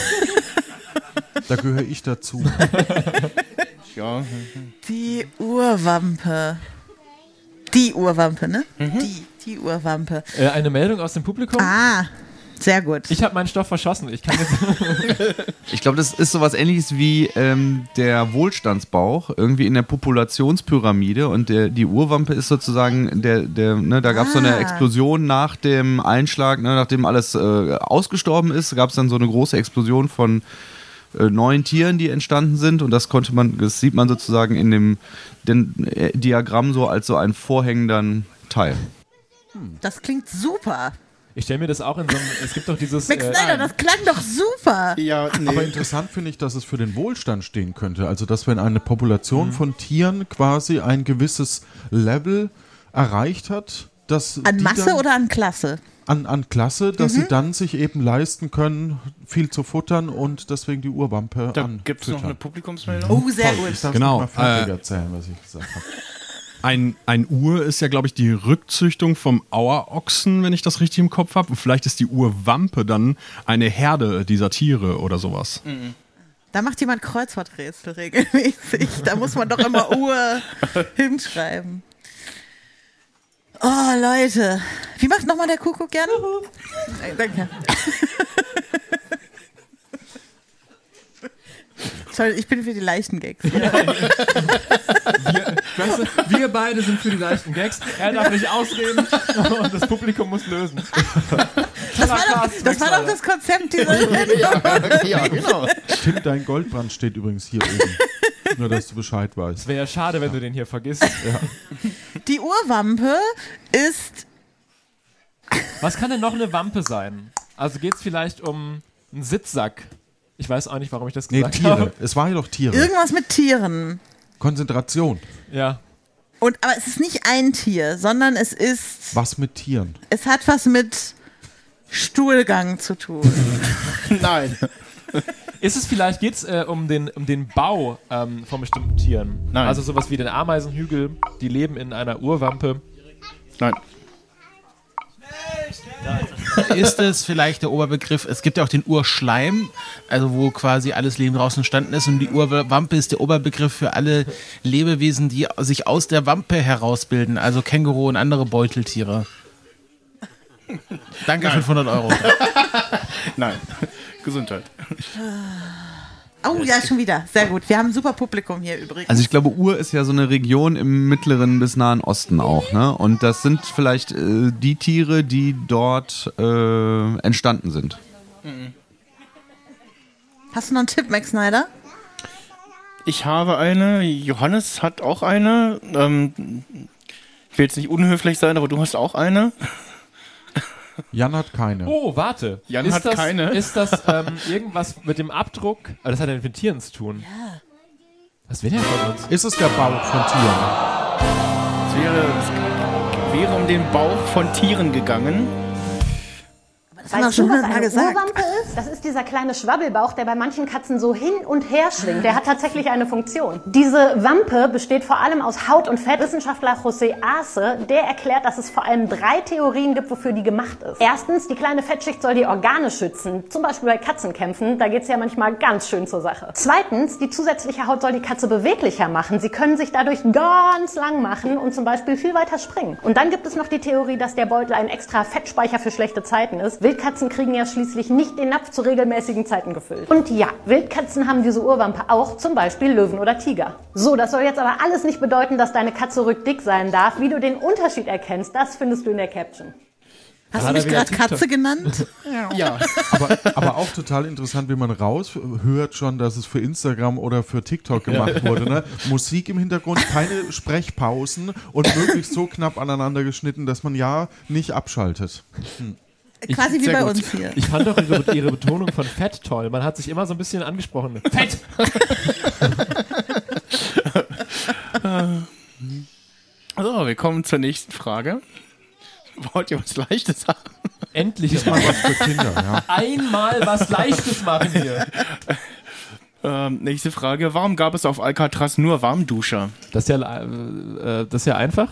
Speaker 9: Da gehöre ich dazu.
Speaker 2: Ja.
Speaker 3: Die Urwampe. Die Urwampe, ne? Die, die Urwampe.
Speaker 12: Äh, eine Meldung aus dem Publikum?
Speaker 3: Ah, sehr gut.
Speaker 12: Ich habe meinen Stoff verschossen. Ich kann jetzt.
Speaker 18: Ich glaube, das ist sowas ähnliches wie ähm, der Wohlstandsbauch, irgendwie in der Populationspyramide. Und der, die Urwampe ist sozusagen, der, der, ne, da gab es so eine
Speaker 3: Ah.
Speaker 18: Explosion nach dem Einschlag, ne, nachdem alles äh, ausgestorben ist, gab es dann so eine große Explosion von äh, neuen Tieren, die entstanden sind. Und das konnte man, das sieht man sozusagen in dem den, äh, Diagramm so als so einen vorhängenden Teil.
Speaker 3: Das klingt super.
Speaker 12: Ich stelle mir das auch in so einem. Es gibt doch dieses.
Speaker 3: Max
Speaker 12: äh,
Speaker 3: Snyder, das klang doch super.
Speaker 2: Ja, nee.
Speaker 9: Aber interessant finde ich, dass es für den Wohlstand stehen könnte. Also, dass wenn eine Population von Tieren quasi ein gewisses Level erreicht hat, dass
Speaker 3: An
Speaker 9: die
Speaker 3: Masse
Speaker 9: dann,
Speaker 3: oder an Klasse?
Speaker 9: an, an Klasse, dass
Speaker 3: Mhm.
Speaker 9: sie dann sich eben leisten können, viel zu futtern und deswegen die Urwampe
Speaker 2: Da
Speaker 9: anfüttern.
Speaker 2: gibt es noch eine Publikumsmeldung.
Speaker 3: Oh, sehr
Speaker 9: Toll,
Speaker 3: gut.
Speaker 9: Ich darf
Speaker 20: Genau,
Speaker 9: nicht mal fertig
Speaker 20: äh,
Speaker 9: erzählen, was ich gesagt habe.
Speaker 20: Ein, ein Ur ist ja, glaube ich, die Rückzüchtung vom Auerochsen, wenn ich das richtig im Kopf habe. Und vielleicht ist die Urwampe dann eine Herde dieser Tiere oder sowas.
Speaker 3: Da macht jemand Kreuzworträtsel regelmäßig. Da muss man doch immer Uhr hinschreiben. Oh, Leute. Wie macht nochmal der Kuckuck gerne? Äh, Danke. Sorry, ich bin für die leichten Gags. Ja.
Speaker 12: wir, weißt du, wir beide sind für die leichten Gags. Er darf nicht ausreden und das Publikum muss lösen.
Speaker 3: Das war doch das, war doch das Konzept dieser Sendung.
Speaker 2: Ja, ja, genau.
Speaker 9: Tim, dein Goldbrand steht übrigens hier oben. Nur, dass du Bescheid weißt.
Speaker 12: Es wäre ja schade, wenn du den hier vergisst. Ja.
Speaker 3: Die Urwampe ist.
Speaker 12: Was kann denn noch eine Wampe sein? Also geht es vielleicht um einen Sitzsack? Ich weiß auch nicht, warum ich das
Speaker 9: Nee,
Speaker 12: gesagt
Speaker 9: Tiere.
Speaker 12: habe.
Speaker 9: Es war ja doch Tiere.
Speaker 3: Irgendwas mit Tieren.
Speaker 9: Konzentration.
Speaker 12: Ja.
Speaker 3: Und, aber es ist nicht ein Tier, sondern es ist.
Speaker 9: Was mit Tieren?
Speaker 3: Es hat was mit Stuhlgang zu tun.
Speaker 2: Nein.
Speaker 12: Ist es vielleicht, geht es äh, um, den, um den Bau ähm, von bestimmten Tieren?
Speaker 2: Nein.
Speaker 12: Also sowas wie den Ameisenhügel, die leben in einer Urwampe.
Speaker 2: Nein.
Speaker 19: Ist es vielleicht der Oberbegriff, es gibt ja auch den Urschleim, also wo quasi alles Leben draußen entstanden ist und die Urwampe ist der Oberbegriff für alle Lebewesen, die sich aus der Wampe herausbilden, also Känguru und andere Beuteltiere. Danke,
Speaker 2: Nein.
Speaker 19: fünfhundert Euro.
Speaker 2: Nein, Gesundheit.
Speaker 3: Oh ja, schon wieder. Sehr gut. Wir haben ein super Publikum hier übrigens.
Speaker 18: Also ich glaube, Ur ist ja so eine Region im mittleren bis nahen Osten auch, ne? Und das sind vielleicht äh, die Tiere, die dort äh, entstanden sind.
Speaker 3: Hast du noch einen Tipp, Max Snyder?
Speaker 2: Ich habe eine, Johannes hat auch eine. Ähm, ich will jetzt nicht unhöflich sein, aber du hast auch eine.
Speaker 9: Jan hat keine.
Speaker 12: Oh, warte.
Speaker 2: Jan
Speaker 12: ist
Speaker 2: hat
Speaker 12: das,
Speaker 2: keine.
Speaker 12: Ist das ähm, irgendwas mit dem Abdruck? Aber das hat ja mit Tieren zu tun.
Speaker 3: Ja.
Speaker 12: Was will der von uns?
Speaker 9: Ist es der Bauch von Tieren?
Speaker 2: Es wäre, es wäre um den Bauch von Tieren gegangen.
Speaker 3: Das haben wir schon
Speaker 21: was
Speaker 3: hundertmal
Speaker 21: eine
Speaker 3: gesagt.
Speaker 21: Urwampe ist? Das ist dieser kleine Schwabbelbauch, der bei manchen Katzen so hin und her schwingt. Der hat tatsächlich eine Funktion. Diese Wampe besteht vor allem aus Haut und Fett. Wissenschaftler José Arce, der erklärt, dass es vor allem drei Theorien gibt, wofür die gemacht ist. Erstens, die kleine Fettschicht soll die Organe schützen. Zum Beispiel bei Katzenkämpfen, da geht es ja manchmal ganz schön zur Sache. Zweitens, die zusätzliche Haut soll die Katze beweglicher machen. Sie können sich dadurch ganz lang machen und zum Beispiel viel weiter springen. Und dann gibt es noch die Theorie, dass der Beutel ein extra Fettspeicher für schlechte Zeiten ist. Wildkatzen kriegen ja schließlich nicht den Napf zu regelmäßigen Zeiten gefüllt. Und ja, Wildkatzen haben diese Urwampe auch, zum Beispiel Löwen oder Tiger. So, das soll jetzt aber alles nicht bedeuten, dass deine Katze rückdick sein darf. Wie du den Unterschied erkennst, das findest du in der Caption.
Speaker 3: Hast du mich gerade Katze genannt?
Speaker 2: Ja.
Speaker 9: aber, aber auch total interessant, wie man raushört schon, dass es für Instagram oder für TikTok gemacht
Speaker 12: Ja.
Speaker 9: wurde. Ne? Musik im Hintergrund, keine Sprechpausen und möglichst so knapp aneinander geschnitten, dass man ja nicht abschaltet. Hm.
Speaker 3: Quasi wie
Speaker 12: sehr
Speaker 3: bei
Speaker 12: gut.
Speaker 3: uns hier.
Speaker 12: Ich fand doch ihre, ihre Betonung von Fett toll. Man hat sich immer so ein bisschen angesprochen. Fett!
Speaker 2: So, wir kommen zur nächsten Frage. Wollt ihr was Leichtes haben?
Speaker 12: Endlich
Speaker 9: Diesmal was für Kinder, ja.
Speaker 12: Einmal was Leichtes machen hier.
Speaker 2: Ähm, nächste Frage. Warum gab es auf Alcatraz nur Warmduscher?
Speaker 12: Das ist ja, äh, das ist ja einfach.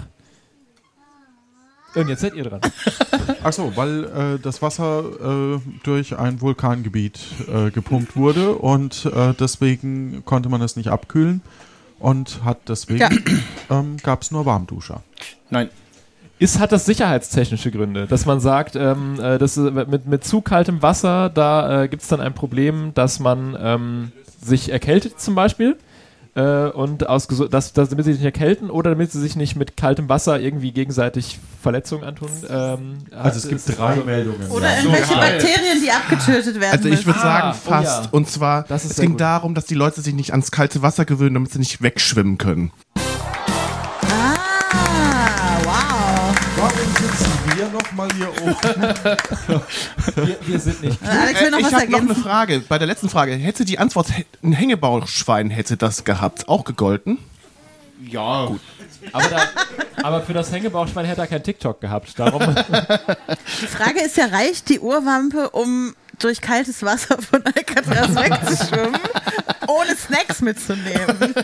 Speaker 12: Und jetzt seid ihr dran.
Speaker 9: Achso, weil äh, das Wasser äh, durch ein Vulkangebiet äh, gepumpt wurde und äh, deswegen konnte man es nicht abkühlen und hat deswegen
Speaker 3: Ja.
Speaker 9: ähm, gab es nur Warmduscher.
Speaker 2: Nein.
Speaker 12: Ist, hat das sicherheitstechnische Gründe, dass man sagt, ähm, äh, das, äh, mit, mit zu kaltem Wasser, da äh, gibt es dann ein Problem, dass man ähm, sich erkältet zum Beispiel äh, und aus, dass, dass, damit sie sich nicht erkälten oder damit sie sich nicht mit kaltem Wasser irgendwie gegenseitig Verletzungen antun. Ähm,
Speaker 9: Also es gibt drei Meldungen.
Speaker 3: Oder irgendwelche Bakterien, die abgetötet werden
Speaker 22: Also ich würde
Speaker 3: müssen.
Speaker 22: sagen
Speaker 12: Ah,
Speaker 22: fast.
Speaker 12: oh ja.
Speaker 22: Und zwar,
Speaker 12: Das ist
Speaker 22: es
Speaker 12: sehr
Speaker 22: ging
Speaker 12: gut.
Speaker 22: darum, dass die Leute sich nicht ans kalte Wasser gewöhnen, damit sie nicht wegschwimmen können.
Speaker 3: Ah, wow.
Speaker 9: Warum sitzen wir nochmal hier oben?
Speaker 12: wir, wir sind nicht.
Speaker 3: Alex will noch
Speaker 22: Äh,
Speaker 3: was
Speaker 22: ich habe noch eine
Speaker 3: ergänzen.
Speaker 22: Frage. Bei der letzten Frage, hätte die Antwort, ein Hängebauchschwein hätte das gehabt, auch gegolten?
Speaker 2: Ja, gut.
Speaker 12: Aber, da, aber für das Hängebauchschwein hätte er kein TikTok gehabt. Darum
Speaker 3: Die Frage ist ja, reicht die Urwampe, um durch kaltes Wasser von Alcatraz wegzuschwimmen, ohne Snacks mitzunehmen?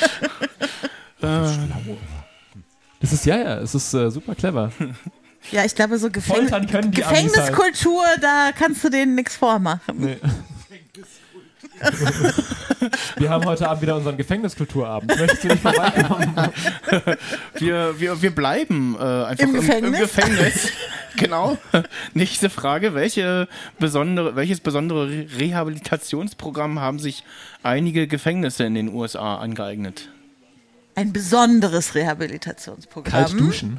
Speaker 12: das ist ja, ja, es ist äh, super clever.
Speaker 3: Ja, ich glaube, so Gefäng
Speaker 12: Foltern können die Amis halt.
Speaker 3: Gefängniskultur, da kannst du denen nichts vormachen.
Speaker 12: Nee. Wir haben heute Abend wieder unseren Gefängniskulturabend. Möchtest du nicht vorbeikommen?
Speaker 2: Wir, wir, wir bleiben äh, einfach
Speaker 3: Im Gefängnis?
Speaker 2: Im, im Gefängnis. Genau. Nächste Frage. Welche besondere, welches besondere Re- Rehabilitationsprogramm haben sich einige Gefängnisse in den U S A angeeignet?
Speaker 3: Ein besonderes Rehabilitationsprogramm.
Speaker 12: Kalt duschen.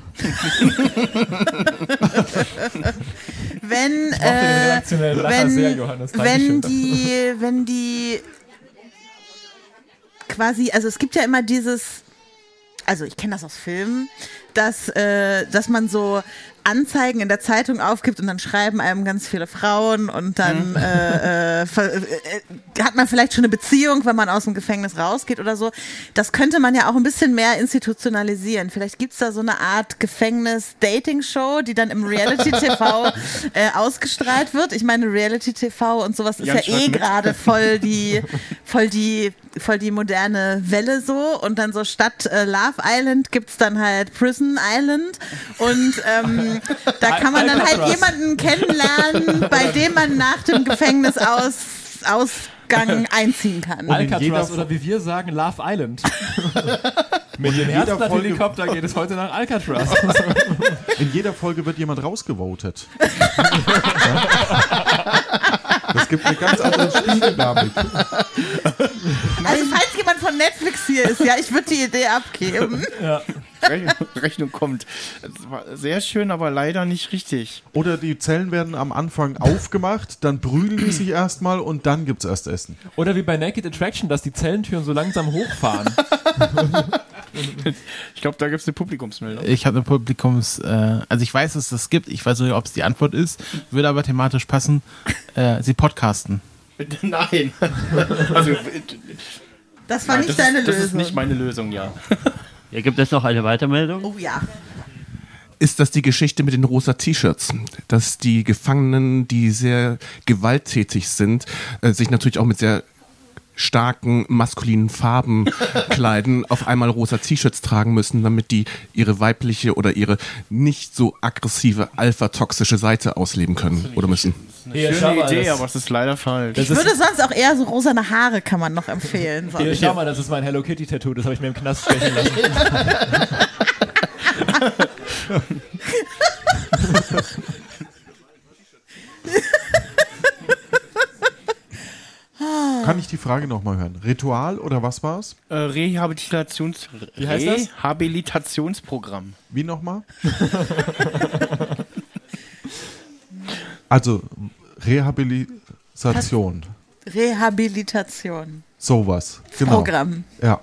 Speaker 3: Wenn,
Speaker 12: Ich mochte den
Speaker 3: äh,
Speaker 12: redaktionellen Lacher
Speaker 3: wenn,
Speaker 12: sehr, Johannes.
Speaker 3: wenn
Speaker 12: Dankeschön.
Speaker 3: die, wenn die quasi, also es gibt ja immer dieses, also ich kenne das aus Filmen, dass, äh, dass man so Anzeigen in der Zeitung aufgibt und dann schreiben einem ganz viele Frauen und dann mhm. äh, äh, ver- äh, hat man vielleicht schon eine Beziehung, wenn man aus dem Gefängnis rausgeht oder so. Das könnte man ja auch ein bisschen mehr institutionalisieren. Vielleicht gibt's da so eine Art Gefängnis-Dating-Show, die dann im Reality-T V äh, ausgestrahlt wird. Ich meine, Reality-T V und sowas ist
Speaker 2: Jan
Speaker 3: ja eh gerade voll die, voll die, voll die moderne Welle so. Und dann so statt äh, Love Island gibt's dann halt Prison Island und ähm, da kann man dann halt jemanden kennenlernen, bei dem man nach dem Gefängnis aus, Ausgang einziehen kann.
Speaker 12: Alcatraz oder wie wir sagen, Love Island. Mit dem Herzblatt-Helikopter geht es heute nach Alcatraz.
Speaker 9: In jeder Folge wird jemand rausgevotet. Das gibt eine ganz andere Spieldynamik.
Speaker 3: Also falls jemand von Netflix hier ist, ja, ich würde die Idee abgeben.
Speaker 2: Ja. Rechnung kommt. Das war sehr schön, aber leider nicht richtig.
Speaker 9: Oder die Zellen werden am Anfang aufgemacht, dann prügeln die sich erstmal und dann gibt's erst Essen.
Speaker 12: Oder wie bei Naked Attraction, dass die Zellentüren so langsam hochfahren.
Speaker 2: Ich glaube, da gibt es eine Publikumsmeldung.
Speaker 19: Ich habe eine Publikums... Äh, also ich weiß, dass es das gibt. Ich weiß nicht, ob es die Antwort ist. Würde aber thematisch passen. Äh, sie podcasten.
Speaker 2: Nein. Also,
Speaker 3: das war
Speaker 2: nein,
Speaker 3: nicht
Speaker 2: das
Speaker 3: deine
Speaker 2: ist,
Speaker 3: Lösung.
Speaker 2: Das ist nicht meine Lösung, ja.
Speaker 1: Hier gibt es noch eine Weitermeldung.
Speaker 3: Oh ja.
Speaker 22: Ist das die Geschichte mit den rosa T-Shirts? Dass die Gefangenen, die sehr gewalttätig sind, äh, sich natürlich auch mit sehr starken maskulinen Farben kleiden, auf einmal rosa T-Shirts tragen müssen, damit die ihre weibliche oder ihre nicht so aggressive, alpha-toxische Seite ausleben können oder müssen.
Speaker 2: Eine schöne Idee, aber es ist leider falsch.
Speaker 3: Ich würde sonst auch eher so rosane Haare kann man noch empfehlen. So.
Speaker 12: Hier, schau mal, das ist mein Hello Kitty Tattoo, das habe ich mir im Knast stechen lassen.
Speaker 9: Kann ich die Frage nochmal hören? Ritual oder was war's?
Speaker 2: Äh, Rehabilitations
Speaker 12: Wie heißt das?
Speaker 2: Rehabilitationsprogramm.
Speaker 9: Wie nochmal? Also Rehabilitation.
Speaker 3: Rehabilitation.
Speaker 9: Sowas. Genau.
Speaker 3: Programm.
Speaker 9: Ja.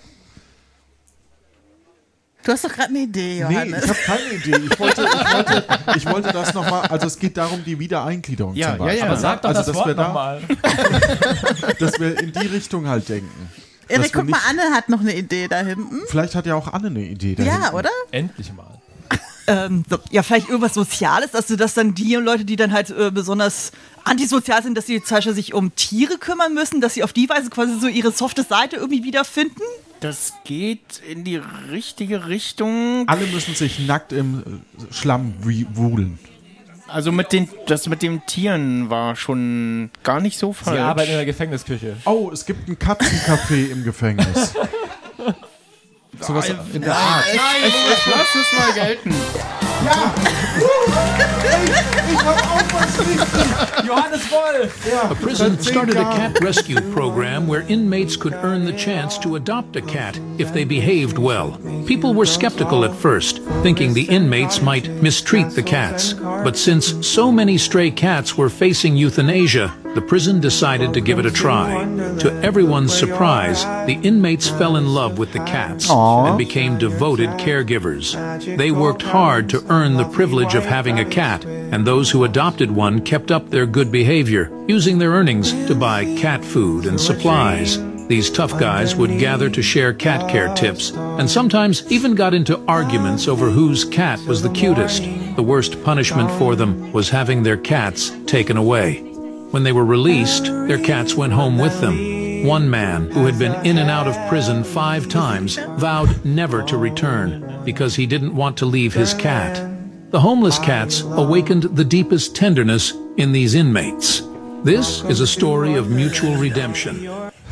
Speaker 3: Du hast doch gerade eine Idee, Johannes.
Speaker 9: Nee, ich habe keine Idee. Ich wollte, ich wollte, ich wollte das nochmal, also es geht darum, die Wiedereingliederung
Speaker 2: Ja,
Speaker 9: zum Beispiel.
Speaker 2: ja, ja.
Speaker 12: Aber sag doch
Speaker 9: also,
Speaker 12: das
Speaker 9: dass
Speaker 12: Wort
Speaker 9: wir da-
Speaker 12: nochmal.
Speaker 9: Dass wir in die Richtung halt denken.
Speaker 3: Erik,
Speaker 9: Dass wir
Speaker 3: guck mal,
Speaker 9: nicht-
Speaker 3: Anne hat noch eine Idee da hinten.
Speaker 9: Vielleicht hat ja auch Anne eine Idee da
Speaker 3: Ja,
Speaker 9: hinten.
Speaker 3: oder?
Speaker 12: Endlich mal.
Speaker 4: Ähm, so, ja, vielleicht irgendwas Soziales, dass du das dann die Leute, die dann halt äh, besonders antisozial sind, dass sie zum Beispiel sich um Tiere kümmern müssen, dass sie auf die Weise quasi so ihre softe Seite irgendwie wiederfinden?
Speaker 2: Das geht in die richtige Richtung.
Speaker 9: Alle müssen sich nackt im äh, Schlamm wie- wuhlen.
Speaker 2: Also mit den, das mit den Tieren war schon gar nicht so falsch.
Speaker 12: Sie arbeiten in der Gefängnisküche.
Speaker 9: Oh, es gibt ein Katzencafé im Gefängnis. Sowas in der Art.
Speaker 2: Nein, ich, ich lass es mal gelten.
Speaker 9: Ja! Ich hab auch was richtig!
Speaker 12: Johannes Wolf!
Speaker 9: Ja,
Speaker 5: A prison started a cat rescue program where inmates could earn the chance to adopt a cat if they behaved well. People were skeptical at first, thinking the inmates might mistreat the cats. But since so many stray cats were facing euthanasia, the prison decided to give it a try. To everyone's surprise, the inmates fell in love with the cats and became devoted caregivers. They worked hard to earn the privilege of having a cat, and those who adopted one kept up their good behavior, using their earnings to buy cat food and supplies. These tough guys would gather to share cat care tips, and sometimes even got into arguments over whose cat was the cutest. The worst punishment for them was having their cats taken away. When they were released, their cats went home with them. One man, who had been in and out of prison five times, vowed never to return because he didn't want to leave his cat. The homeless cats awakened the deepest tenderness in these inmates. This is a story of mutual redemption.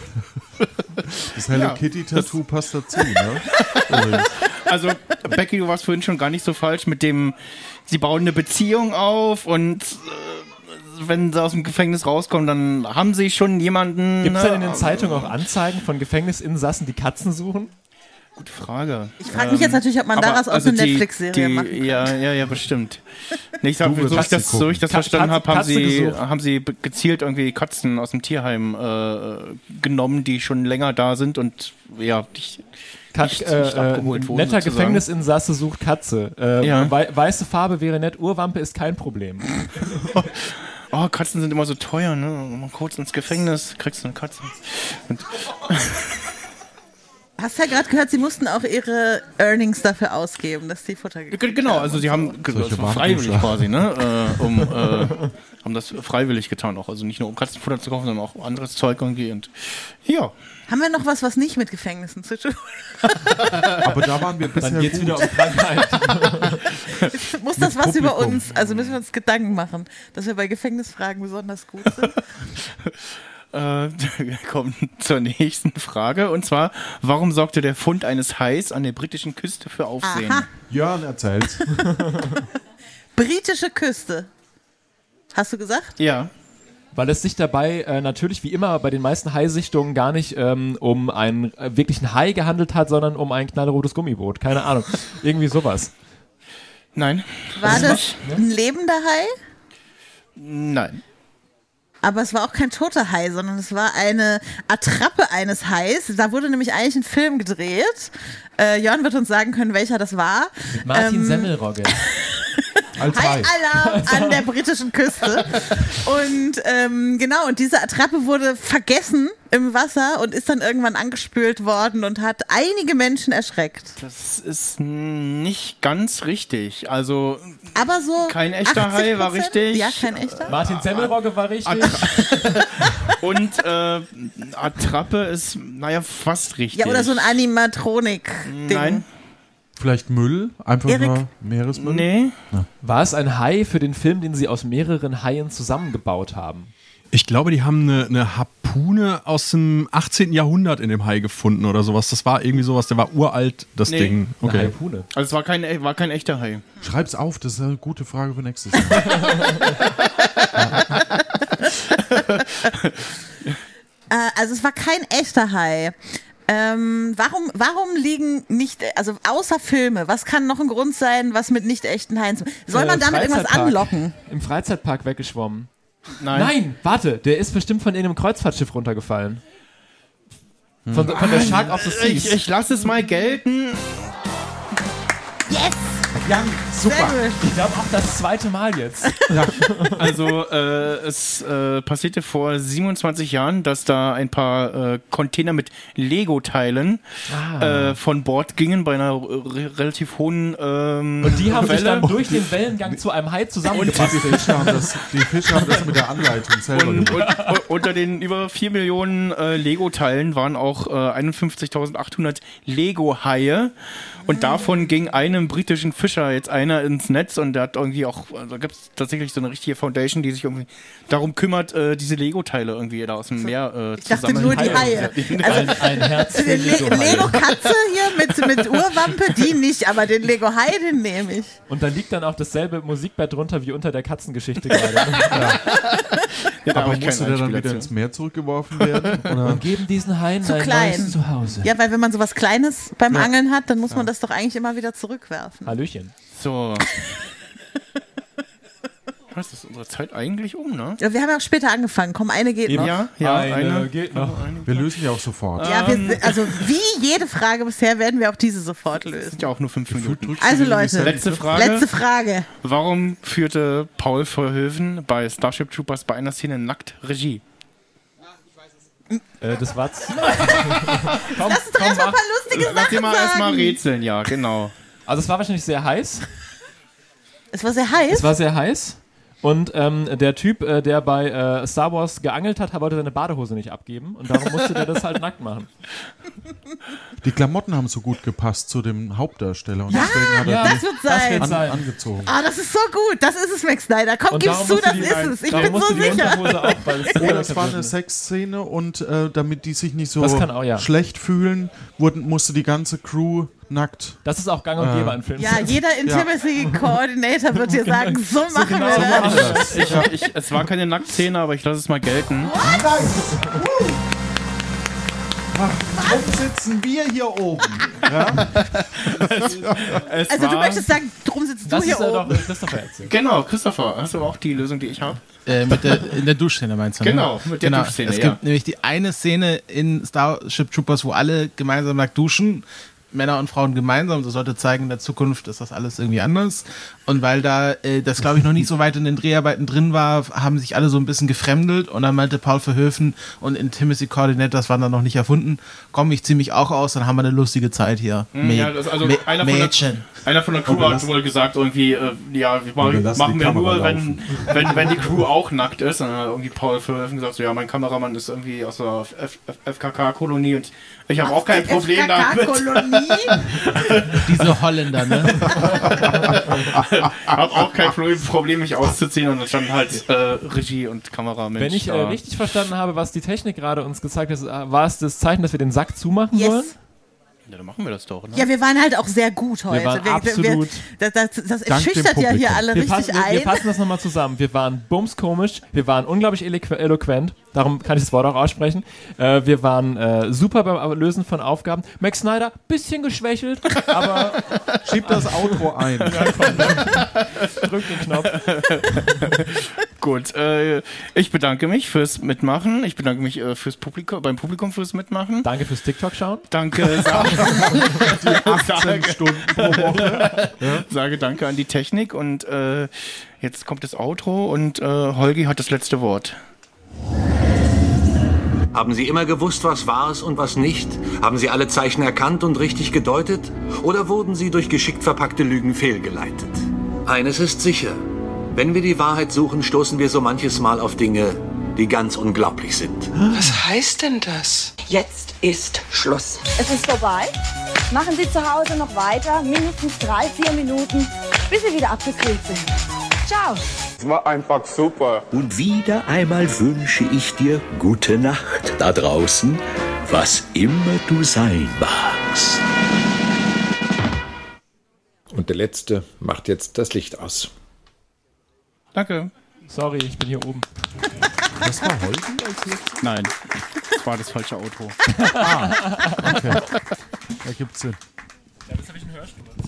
Speaker 9: Das Hello
Speaker 2: Ja,
Speaker 9: Kitty Tattoo passt dazu, ne?
Speaker 2: Also, Becky, du warst vorhin schon gar nicht so falsch mit dem, sie bauen eine Beziehung auf und äh, wenn sie aus dem Gefängnis rauskommen, dann haben sie schon jemanden.
Speaker 12: Gibt es
Speaker 2: ne?
Speaker 12: denn in den Zeitungen auch Anzeigen von Gefängnisinsassen, die Katzen suchen?
Speaker 2: Gute Frage.
Speaker 3: Ich frage mich jetzt natürlich, ob man
Speaker 2: aber
Speaker 3: daraus auch
Speaker 2: also
Speaker 3: eine
Speaker 2: die-
Speaker 3: Netflix-Serie
Speaker 2: die-
Speaker 3: machen kann.
Speaker 2: Ja, ja, ja, bestimmt. Nee, ich sag,
Speaker 9: Du
Speaker 2: so,
Speaker 9: wirst
Speaker 2: ich das,
Speaker 9: Katze
Speaker 2: so ich das
Speaker 12: gucken.
Speaker 2: verstanden habe, haben
Speaker 12: Katze
Speaker 2: sie,
Speaker 12: gesucht.
Speaker 2: haben sie be- gezielt irgendwie Katzen aus dem Tierheim äh, genommen, die schon länger da sind und ja, ich
Speaker 12: Ka
Speaker 2: nicht,
Speaker 12: äh,
Speaker 2: nicht abgeholt wurden.
Speaker 12: Netter
Speaker 2: sozusagen.
Speaker 12: Gefängnisinsasse sucht Katze. Äh,
Speaker 2: Ja.
Speaker 12: wei weiße Farbe wäre nett, Urwampe ist kein Problem.
Speaker 2: Oh, Katzen sind immer so teuer, ne? Mal kurz ins Gefängnis, kriegst du eine Katze. Und
Speaker 3: Hast ja gerade gehört, sie mussten auch ihre Earnings dafür ausgeben, dass die Futter gekriegt
Speaker 2: genau,
Speaker 3: haben.
Speaker 2: also sie haben
Speaker 9: Solche
Speaker 2: das war freiwillig
Speaker 9: Warnduscher.
Speaker 2: quasi, ne? Äh, um, äh, haben das freiwillig getan auch. Also nicht nur um Katzenfutter zu kaufen, sondern auch anderes Zeug irgendwie. Und ja.
Speaker 3: Haben wir noch was, was nicht mit Gefängnissen zu tun?
Speaker 9: Aber da waren wir bisher
Speaker 12: Dann geht's
Speaker 9: gut.
Speaker 12: wieder um Krankheit.
Speaker 3: Muss das
Speaker 9: Mit
Speaker 3: was über
Speaker 9: Publikum.
Speaker 3: uns, also müssen wir uns Gedanken machen, dass wir bei Gefängnisfragen besonders gut sind?
Speaker 2: Äh, wir kommen zur nächsten Frage. Und zwar, warum sorgte der Fund eines Hais an der britischen Küste für Aufsehen?
Speaker 3: Aha.
Speaker 9: Jörn erzählt's.
Speaker 3: Britische Küste. Hast du gesagt?
Speaker 2: Ja.
Speaker 12: Weil es sich dabei äh, natürlich wie immer bei den meisten Haisichtungen gar nicht ähm, um einen äh, wirklichen Hai gehandelt hat, sondern um ein knallrotes Gummiboot. Keine Ahnung. Irgendwie sowas.
Speaker 2: Nein.
Speaker 3: War das ein lebender Hai?
Speaker 2: Nein.
Speaker 3: Aber es war auch kein toter Hai, sondern es war eine Attrappe eines Hais. Da wurde nämlich eigentlich ein Film gedreht. Äh, Jörn wird uns sagen können, welcher das war.
Speaker 12: Mit Martin
Speaker 3: Ähm,
Speaker 12: Semmelrogge.
Speaker 3: Hai-Alarm an der britischen Küste. Und ähm, genau, und diese Attrappe wurde vergessen im Wasser und ist dann irgendwann angespült worden und hat einige Menschen erschreckt.
Speaker 2: Das ist nicht ganz richtig. Also
Speaker 3: Aber so
Speaker 2: kein echter Hai war
Speaker 3: achtzig Prozent?
Speaker 2: richtig.
Speaker 3: Ja, kein echter.
Speaker 12: Martin Semmelrogge war richtig.
Speaker 2: Und äh, Attrappe ist, naja, fast richtig.
Speaker 3: Ja, oder so ein Animatronik-Ding.
Speaker 2: Nein.
Speaker 9: Vielleicht Müll? Einfach
Speaker 3: Erik?
Speaker 9: nur Meeresmüll?
Speaker 2: Nee.
Speaker 12: War es ein Hai für den Film, den sie aus mehreren Haien zusammengebaut haben?
Speaker 20: Ich glaube, die haben eine, eine Harpune aus dem achtzehnten Jahrhundert in dem Hai gefunden oder sowas. Das war irgendwie sowas, der war uralt, das
Speaker 2: Nee.
Speaker 20: Ding. Okay.
Speaker 12: Eine Harpune.
Speaker 2: Also es war kein, war kein echter Hai.
Speaker 9: Schreib's auf, das ist eine gute Frage für nächstes Mal.
Speaker 3: Äh, also es war kein echter Hai. Ähm, warum, warum liegen nicht, also außer Filme, was kann noch ein Grund sein, was mit nicht echten Haien zu Soll man
Speaker 12: Äh,
Speaker 3: damit irgendwas
Speaker 12: Freizeitpark.
Speaker 3: anlocken?
Speaker 12: Im Freizeitpark weggeschwommen.
Speaker 2: Nein.
Speaker 12: Nein, warte, der ist bestimmt von einem Kreuzfahrtschiff runtergefallen. Von, von der Shark of the Seas.
Speaker 2: Ich, ich lasse es mal gelten.
Speaker 3: Yes!
Speaker 12: Jan, super.
Speaker 3: Sehr gut.
Speaker 12: Ich glaube auch das zweite Mal jetzt.
Speaker 2: Also äh, es äh, passierte vor siebenundzwanzig Jahren, dass da ein paar äh, Container mit Lego-Teilen
Speaker 12: Ah.
Speaker 2: äh, von Bord gingen bei einer re relativ hohen ähm,
Speaker 12: Und die haben
Speaker 2: Welle.
Speaker 12: sich dann durch den Wellengang zu einem Hai
Speaker 9: Die
Speaker 12: zusammengebastelt.
Speaker 9: Fischer, haben das, die Fischer haben das mit der Anleitung selber
Speaker 2: Und,
Speaker 9: gemacht.
Speaker 2: und, und unter den über vier Millionen äh, Lego-Teilen waren auch äh, einundfünfzigtausendachthundert Lego-Haie. Und davon ging einem britischen Fischer jetzt einer ins Netz und der hat irgendwie auch, also da gibt es tatsächlich so eine richtige Foundation, die sich irgendwie darum kümmert, äh, diese Lego-Teile irgendwie da aus dem Meer äh,
Speaker 3: Ich dachte nur die Haie. Also,
Speaker 12: Ein, ein Herz für
Speaker 3: Le
Speaker 12: Lego-Haie.
Speaker 3: Lego-Katze hier mit, mit Urwampe, die nicht, aber den Lego-Hai, den nehme ich.
Speaker 12: Und da liegt dann auch dasselbe Musikbett drunter wie unter der Katzengeschichte gerade.
Speaker 2: Ja, da
Speaker 9: Aber
Speaker 2: hab ich
Speaker 9: musste
Speaker 2: keinen
Speaker 9: der dann
Speaker 2: Einspieler
Speaker 9: wieder
Speaker 2: zu.
Speaker 9: ins Meer zurückgeworfen werden? Oder?
Speaker 12: Und geben diesen Haien
Speaker 3: Zu
Speaker 12: ein
Speaker 3: klein.
Speaker 12: neues Zuhause.
Speaker 3: Ja, weil wenn man sowas Kleines beim
Speaker 2: Ja.
Speaker 3: Angeln hat, dann muss man das doch eigentlich immer wieder zurückwerfen.
Speaker 12: Hallöchen.
Speaker 2: So. Was ist unsere Zeit eigentlich um, ne?
Speaker 3: Ja, wir haben ja auch später angefangen. Komm, eine geht noch.
Speaker 2: Ja, ja,
Speaker 12: Eine
Speaker 2: eine,
Speaker 12: geht noch.
Speaker 9: Wir lösen ja auch sofort.
Speaker 3: Ja, wir, also wie jede Frage bisher werden wir auch diese sofort lösen.
Speaker 2: Sind ja auch nur fünf Minuten.
Speaker 3: Also Leute,
Speaker 2: Letzte Frage.
Speaker 3: letzte Frage.
Speaker 2: Warum führte Paul Verhoeven bei Starship Troopers bei einer Szene nackt Regie?
Speaker 12: Äh, das war's.
Speaker 3: Lass uns doch erstmal ein paar lustige
Speaker 2: Lass dir
Speaker 3: Sachen
Speaker 2: mal erstmal
Speaker 3: sagen.
Speaker 2: rätseln, ja, genau.
Speaker 12: Also es war wahrscheinlich sehr heiß.
Speaker 3: Es war sehr heiß.
Speaker 12: Es war sehr heiß. Und ähm, der Typ, äh, der bei äh, Star Wars geangelt hat, wollte seine Badehose nicht abgeben. Und darum musste der das halt nackt machen.
Speaker 9: Die Klamotten haben so gut gepasst zu dem Hauptdarsteller. Und
Speaker 3: Ja,
Speaker 9: deswegen hat er
Speaker 3: das
Speaker 9: die
Speaker 3: wird sein.
Speaker 9: an,
Speaker 12: sein.
Speaker 9: angezogen.
Speaker 3: Ah, das ist so gut. Das ist es, Max Snyder. Komm,
Speaker 12: Und
Speaker 3: gib's
Speaker 12: darum
Speaker 3: zu,
Speaker 12: musste
Speaker 3: das
Speaker 12: die-
Speaker 3: ist es. Ich
Speaker 12: darum
Speaker 3: bin so
Speaker 12: musste die
Speaker 3: sicher.
Speaker 12: Unterhose auch, weil es
Speaker 9: Oder es war
Speaker 12: ne?
Speaker 9: eine Sexszene und äh, damit die sich nicht so
Speaker 12: Das kann auch, ja.
Speaker 9: schlecht fühlen, wurden, musste die ganze Crew nackt.
Speaker 12: Das ist auch gang und
Speaker 9: Äh,
Speaker 12: gäbe an Filmen.
Speaker 3: Ja, jeder Intimacy Coordinator wird dir sagen, so machen
Speaker 12: genau
Speaker 3: wir
Speaker 12: so
Speaker 3: das.
Speaker 12: machen wir das.
Speaker 2: Ich, ich, es war keine Nacktszene, aber ich lasse es mal gelten.
Speaker 9: Warum sitzen wir hier oben? Ja?
Speaker 2: Es
Speaker 3: Also du
Speaker 2: war-
Speaker 3: möchtest sagen, drum sitzt du
Speaker 12: Das
Speaker 3: hier
Speaker 12: ist ja doch
Speaker 3: oben.
Speaker 12: Christopher erzählt.
Speaker 2: Genau, Christopher, hast du auch die Lösung, die ich habe?
Speaker 19: Äh, mit der, in der Duschszene meinst du? Ne?
Speaker 2: Genau, mit der
Speaker 19: genau.
Speaker 2: Duschszene,
Speaker 19: Es
Speaker 2: ja.
Speaker 19: gibt nämlich die eine Szene in Starship Troopers, wo alle gemeinsam nackt duschen, Männer und Frauen gemeinsam. Das sollte zeigen, in der Zukunft ist das alles irgendwie anders. Und weil da äh, das, glaube ich, noch nicht so weit in den Dreharbeiten drin war, haben sich alle so ein bisschen gefremdelt. Und dann meinte Paul Verhoeven und Intimacy Coordinator, das waren dann noch nicht erfunden, komm, ich zieh mich auch aus, dann haben wir eine lustige Zeit hier.
Speaker 2: Mhm, ja, das, also einer, von der, einer von der Crew hat wohl gesagt, irgendwie, äh, ja, wir machen, machen wir nur, wenn, wenn, wenn die Crew auch nackt ist. Und dann hat irgendwie Paul Verhoeven gesagt, so, ja, mein Kameramann ist irgendwie aus der F K K-Kolonie und ich habe auch kein Problem damit.
Speaker 19: Diese Holländer, ne?
Speaker 2: Hab auch kein Problem, mich auszuziehen, und dann stand halt äh, Regie und Kamera mit.
Speaker 12: Wenn ich äh, richtig verstanden habe, was die Technik gerade uns gezeigt hat, war es das Zeichen, dass wir den Sack zumachen
Speaker 3: Yes.
Speaker 12: sollen?
Speaker 2: Ja, dann machen wir das doch, ne?
Speaker 3: Ja, wir waren halt auch sehr gut heute.
Speaker 12: Wir waren absolut.
Speaker 3: Wir, das das, das schüchtert ja hier alle
Speaker 12: wir
Speaker 3: richtig
Speaker 12: passen, wir,
Speaker 3: ein.
Speaker 12: wir fassen das nochmal zusammen. Wir waren bumskomisch, wir waren unglaublich eloqu eloquent, darum kann ich das Wort auch aussprechen. Äh, wir waren äh, super beim Lösen von Aufgaben. Max Snyder, bisschen geschwächelt, aber
Speaker 9: schiebt das Outro ein.
Speaker 12: Ja, komm, drück den Knopf.
Speaker 2: Gut, äh, ich bedanke mich fürs Mitmachen. Ich bedanke mich äh, fürs Publikum, beim Publikum fürs Mitmachen.
Speaker 12: Danke fürs TikTok schauen.
Speaker 2: Danke, sage,
Speaker 9: die achtzehn
Speaker 2: sage,
Speaker 9: Stunden pro Woche.
Speaker 2: Ja. Sage danke an die Technik, und äh, jetzt kommt das Outro, und äh, Holgi hat das letzte Wort.
Speaker 6: Haben Sie immer gewusst, was wahr ist und was nicht? Haben Sie alle Zeichen erkannt und richtig gedeutet? Oder wurden Sie durch geschickt verpackte Lügen fehlgeleitet? Eines ist sicher. Wenn wir die Wahrheit suchen, stoßen wir so manches Mal auf Dinge, die ganz unglaublich sind.
Speaker 8: Was heißt denn das? Jetzt ist Schluss.
Speaker 23: Es ist vorbei. Machen Sie zu Hause noch weiter, mindestens drei, vier Minuten, bis Sie wieder abgekühlt sind. Ciao.
Speaker 24: Es war einfach super.
Speaker 25: Und wieder einmal wünsche ich dir gute Nacht da draußen, was immer du sein magst.
Speaker 26: Und der Letzte macht jetzt das Licht aus.
Speaker 2: Danke.
Speaker 12: Sorry, ich bin hier oben.
Speaker 9: Das war Holgi als letztes?
Speaker 2: Nein, das war das falsche Outro.
Speaker 9: Ah, okay. Da gibt's Sinn.
Speaker 12: Ja, jetzt habe ich ein Hörspiel.